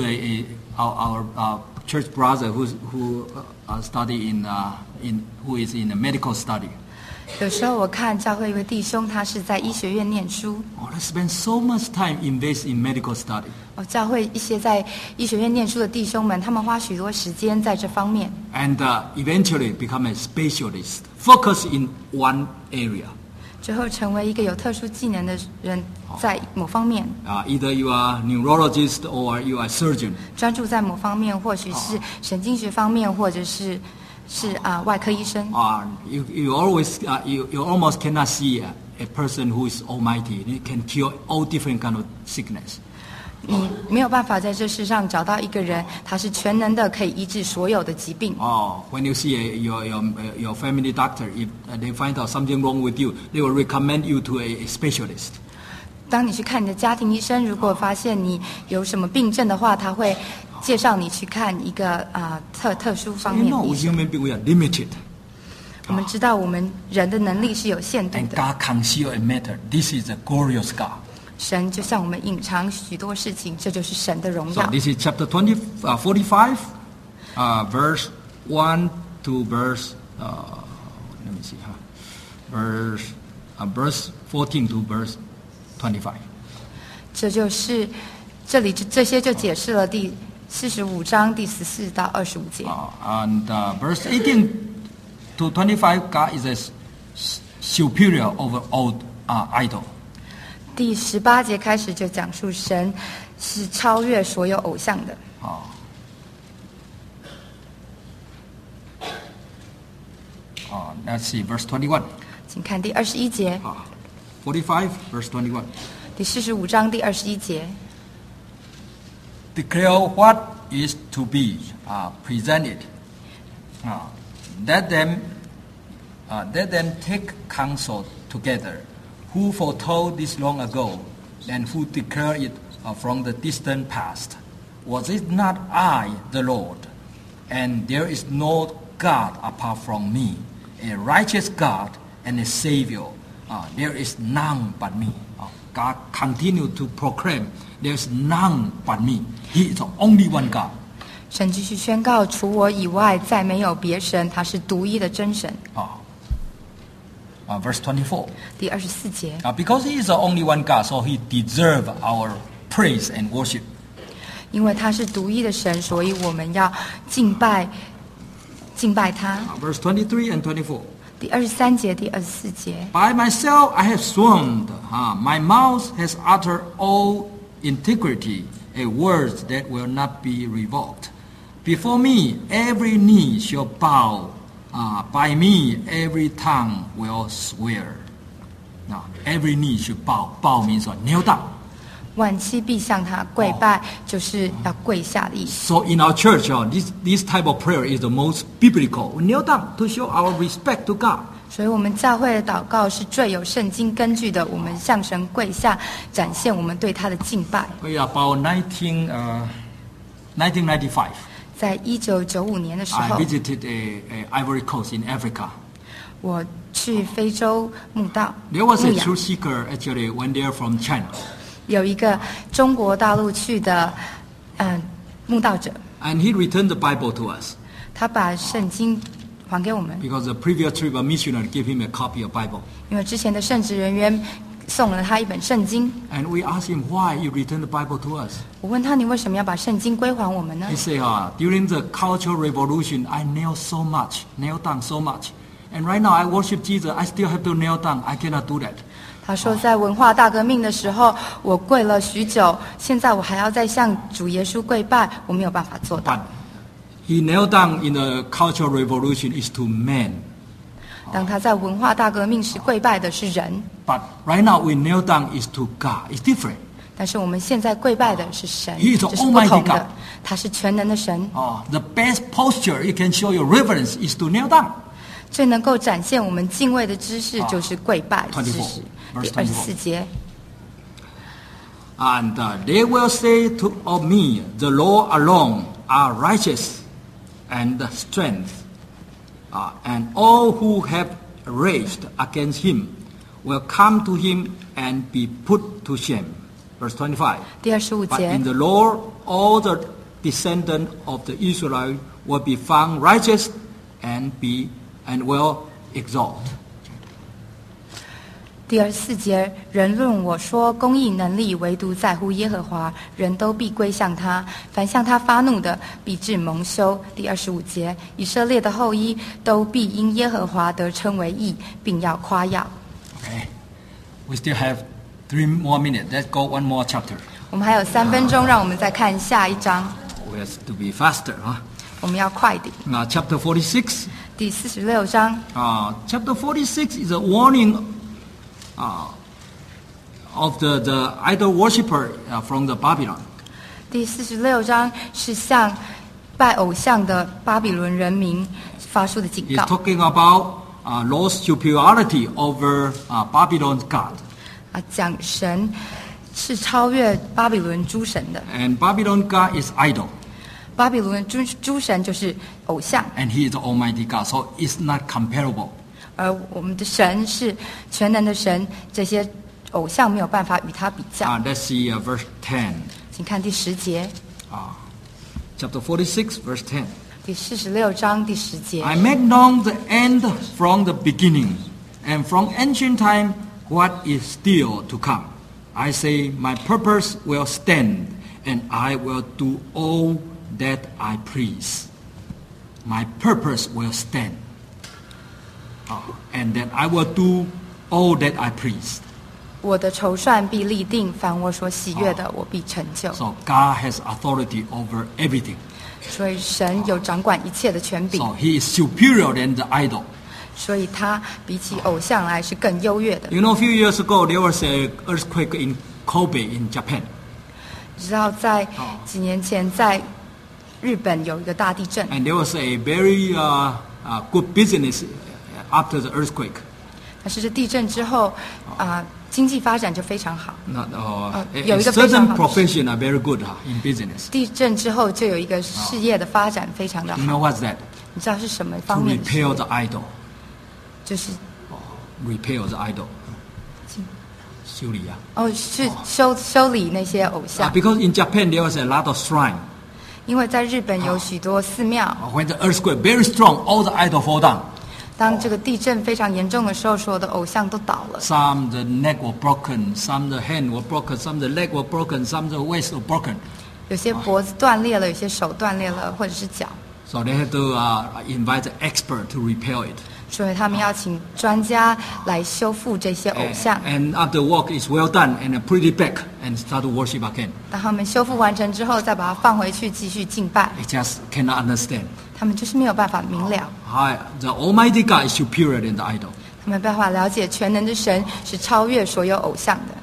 Speaker 1: our church brother who study in who is in a medical study.
Speaker 2: 有时候我看教会一位弟兄，他是在医学院念书。
Speaker 1: They spend so much time invest in medical study.
Speaker 2: 教会一些在医学院念书的弟兄们，他们花许多时间在这方面，
Speaker 1: And eventually become a specialist, focus in one area.
Speaker 2: 最后成为一个有特殊技能的人，在某方面
Speaker 1: Either you are neurologist or you are surgeon.
Speaker 2: 专注在某方面，或许是神经学方面，或者是外科医生。
Speaker 1: You almost cannot see a person who is almighty. He can cure all different kind of sickness.
Speaker 2: 你没有办法在这世上找到一个人，他是全能的，可以医治所有的疾病。
Speaker 1: When you see your family doctor, if they find out something wrong with you, they will recommend you to a specialist.
Speaker 2: 当你去看你的家庭医生，如果发现你有什么病症的话，他会介绍你去看一个特殊方
Speaker 1: You
Speaker 2: 面
Speaker 1: know,
Speaker 2: 的医
Speaker 1: we
Speaker 2: 生。
Speaker 1: human beings we are limited.
Speaker 2: 我们知道我们人的能力是有限度
Speaker 1: And
Speaker 2: 的，
Speaker 1: God conceal a matter. This is a glorious God.
Speaker 2: 神就像我们隐藏许多事情，这就是神的荣
Speaker 1: So
Speaker 2: 耀。
Speaker 1: this is chapter 45, verse 1 to verse, let me see, verse 14 to verse 25.
Speaker 2: 这就是这里这些就解释了第45章第14到25节。
Speaker 1: And verse 18 to 25, God is a superior over all idol.
Speaker 2: 第18节开始就讲述神是超越所有偶像的。
Speaker 1: Let's see, verse 21.
Speaker 2: 请看第21节，
Speaker 1: 45, verse 21.
Speaker 2: 第45章第21节。
Speaker 1: Declare what is to be presented. Let them take counsel together. Who foretold this long ago, and who declared it from the distant past? Was it not I, the Lord? And there is no God apart from me, a righteous God and a Savior. There is none but me. God continued to proclaim, there is none but me. He is the only one God.
Speaker 2: 神继续宣告，除我以外再没有别神，他是独一的真神。
Speaker 1: Verse 24.
Speaker 2: 第24节，
Speaker 1: Because he is the only one God, so he deserves our praise and worship.
Speaker 2: 因为他是独一的神，所以我们要敬拜他。
Speaker 1: Verse 23 and 24.
Speaker 2: 第23节、第24节。
Speaker 1: By myself I have sworn, my mouth has uttered all integrity, a word that will not be revoked. Before me every knee shall bow, by me every tongue will swear. Now, every knee should bow. Bow means what? Kneel down.
Speaker 2: 万膝必向他跪拜，就是要跪下的意思。
Speaker 1: So in our church, this type of prayer is the most biblical. We kneel down to show our respect to God.
Speaker 2: 所以我们教会的祷告是最有圣经根据的，我们向神跪下，展现我们对他的敬拜。
Speaker 1: About 1995,
Speaker 2: 在1995年的时
Speaker 1: I
Speaker 2: 候，
Speaker 1: visited a Ivory Coast in Africa.
Speaker 2: 我去非洲牧道
Speaker 1: There was
Speaker 2: 牧
Speaker 1: a
Speaker 2: 养
Speaker 1: truth seeker actually went there from China.
Speaker 2: 有一个中国大陆去的牧道者，
Speaker 1: And he returned the Bible to us
Speaker 2: 他把圣经还给我们，
Speaker 1: because the previous trip a missionary gave him a copy of Bible.
Speaker 2: 因为之前的圣职人员送了他一本圣经。
Speaker 1: And we asked him why you returned the Bible to us.
Speaker 2: 我问他：“你为什么要把圣经归还我们呢
Speaker 1: He said, during the Cultural Revolution, I knelt down so much. And right now I worship Jesus, I still have to kneel down. I cannot do that.？”
Speaker 2: 他说：“在文化大革命的时候，我跪了许久，现在我还要再向主耶稣跪拜，我没有办法做到。
Speaker 1: But he knelt down in the Cultural Revolution is to men.
Speaker 2: 当他在文化大革命时跪拜的是人，
Speaker 1: But right now we kneel down is to God. It's different.
Speaker 2: 但是我们现在跪拜的是神，
Speaker 1: He is the
Speaker 2: 这是不同
Speaker 1: Almighty God.
Speaker 2: 的。他是全能的神，
Speaker 1: The best posture you can show your reverence is to kneel down.
Speaker 2: 最能够展现我们敬畏的姿势就是跪拜的姿势。
Speaker 1: 24
Speaker 2: 第24节。
Speaker 1: And they will say of me, the Lord alone are righteous and strength. And all who have raged against him will come to him and be put to shame. Verse 25.
Speaker 2: 第25
Speaker 1: But
Speaker 2: 节
Speaker 1: in。the Lord all the descendants of the Israelites will be found righteous and will exalt.
Speaker 2: 第24节，人论我说公义能力，唯独在乎耶和华，人都必归向他。凡向他发怒的，必致蒙羞。第25节，以色列的后裔都必因耶和华得称为义，并要夸耀。
Speaker 1: Okay. We still have 3 more minutes. Let's go one more chapter.
Speaker 2: 我们还有3分钟，让我们再看下一章。
Speaker 1: We have to be faster.
Speaker 2: 我们要快点。
Speaker 1: Chapter 46.
Speaker 2: 第46章，
Speaker 1: Chapter 46 is a warning of the idol worshiper from the Babylon.
Speaker 2: 第46章是向拜偶像的巴比伦人民发出的警
Speaker 1: He's
Speaker 2: 告。
Speaker 1: talking about Lord's superiority over Babylon's God.
Speaker 2: 讲神是超越巴比伦诸神的。
Speaker 1: And Babylon God is idol.
Speaker 2: 巴比伦诸神就是偶像，
Speaker 1: And he is the Almighty God, so it's not comparable.
Speaker 2: 而我们的神是全能的神，这些偶像没有办法与他比较。
Speaker 1: Let's see verse 10.
Speaker 2: 请看第10节，
Speaker 1: Chapter 46, verse 10.
Speaker 2: 第46章第10节。
Speaker 1: I make known the end from the beginning, and from ancient time what is still to come. I say, my purpose will stand, and I will do all that I please. My purpose will stand, and that I will do all that I please.
Speaker 2: 我的筹算必立定，凡我所喜悦的，我必成就。
Speaker 1: So God has authority over everything.
Speaker 2: 所以神有掌管一切的权柄，
Speaker 1: So He is superior than the idol.
Speaker 2: 所以他比起偶像来是更优越的。
Speaker 1: You know, a few years ago there was an earthquake in Kobe in Japan.
Speaker 2: 知道在几年前，在日本有一个大地震，
Speaker 1: And there was a very good business after the earthquake.
Speaker 2: 但是这地震之后，经济发展就非常好。 有一个非
Speaker 1: Certain
Speaker 2: 常好的
Speaker 1: profession are very good in business.
Speaker 2: 地震之后就有一个事业的发展非常的
Speaker 1: You
Speaker 2: 好。
Speaker 1: know what's that?
Speaker 2: 你知道是什么
Speaker 1: To
Speaker 2: 方面的事
Speaker 1: repair
Speaker 2: 业？
Speaker 1: the idol.
Speaker 2: 就是
Speaker 1: Repair the idol. 修理啊。
Speaker 2: 是修理那些偶像，
Speaker 1: Because in Japan there was a lot of shrine.
Speaker 2: 因为在日本有许多寺庙，
Speaker 1: When the earthquake very strong, all the idol fall down.
Speaker 2: 当这个地震非常严重的时候，所有的偶像都倒了。
Speaker 1: Some the neck were broken, some the hand were broken, some the leg were broken, some the waist were broken.
Speaker 2: 有些脖子断裂了，有些手断裂了，或者是脚。
Speaker 1: So they had to invite an expert to repair it.
Speaker 2: 所以他们要请专家来修复这些偶像。
Speaker 1: And after work is well done, and put it back and start to worship again.
Speaker 2: 当他们修复完成之后，再把它放回去继续敬拜。
Speaker 1: They just cannot understand.
Speaker 2: 他们就是没有办法明了，
Speaker 1: The Almighty God is superior than the idol.
Speaker 2: 他们没办法了解全能的神是超越所有偶像的。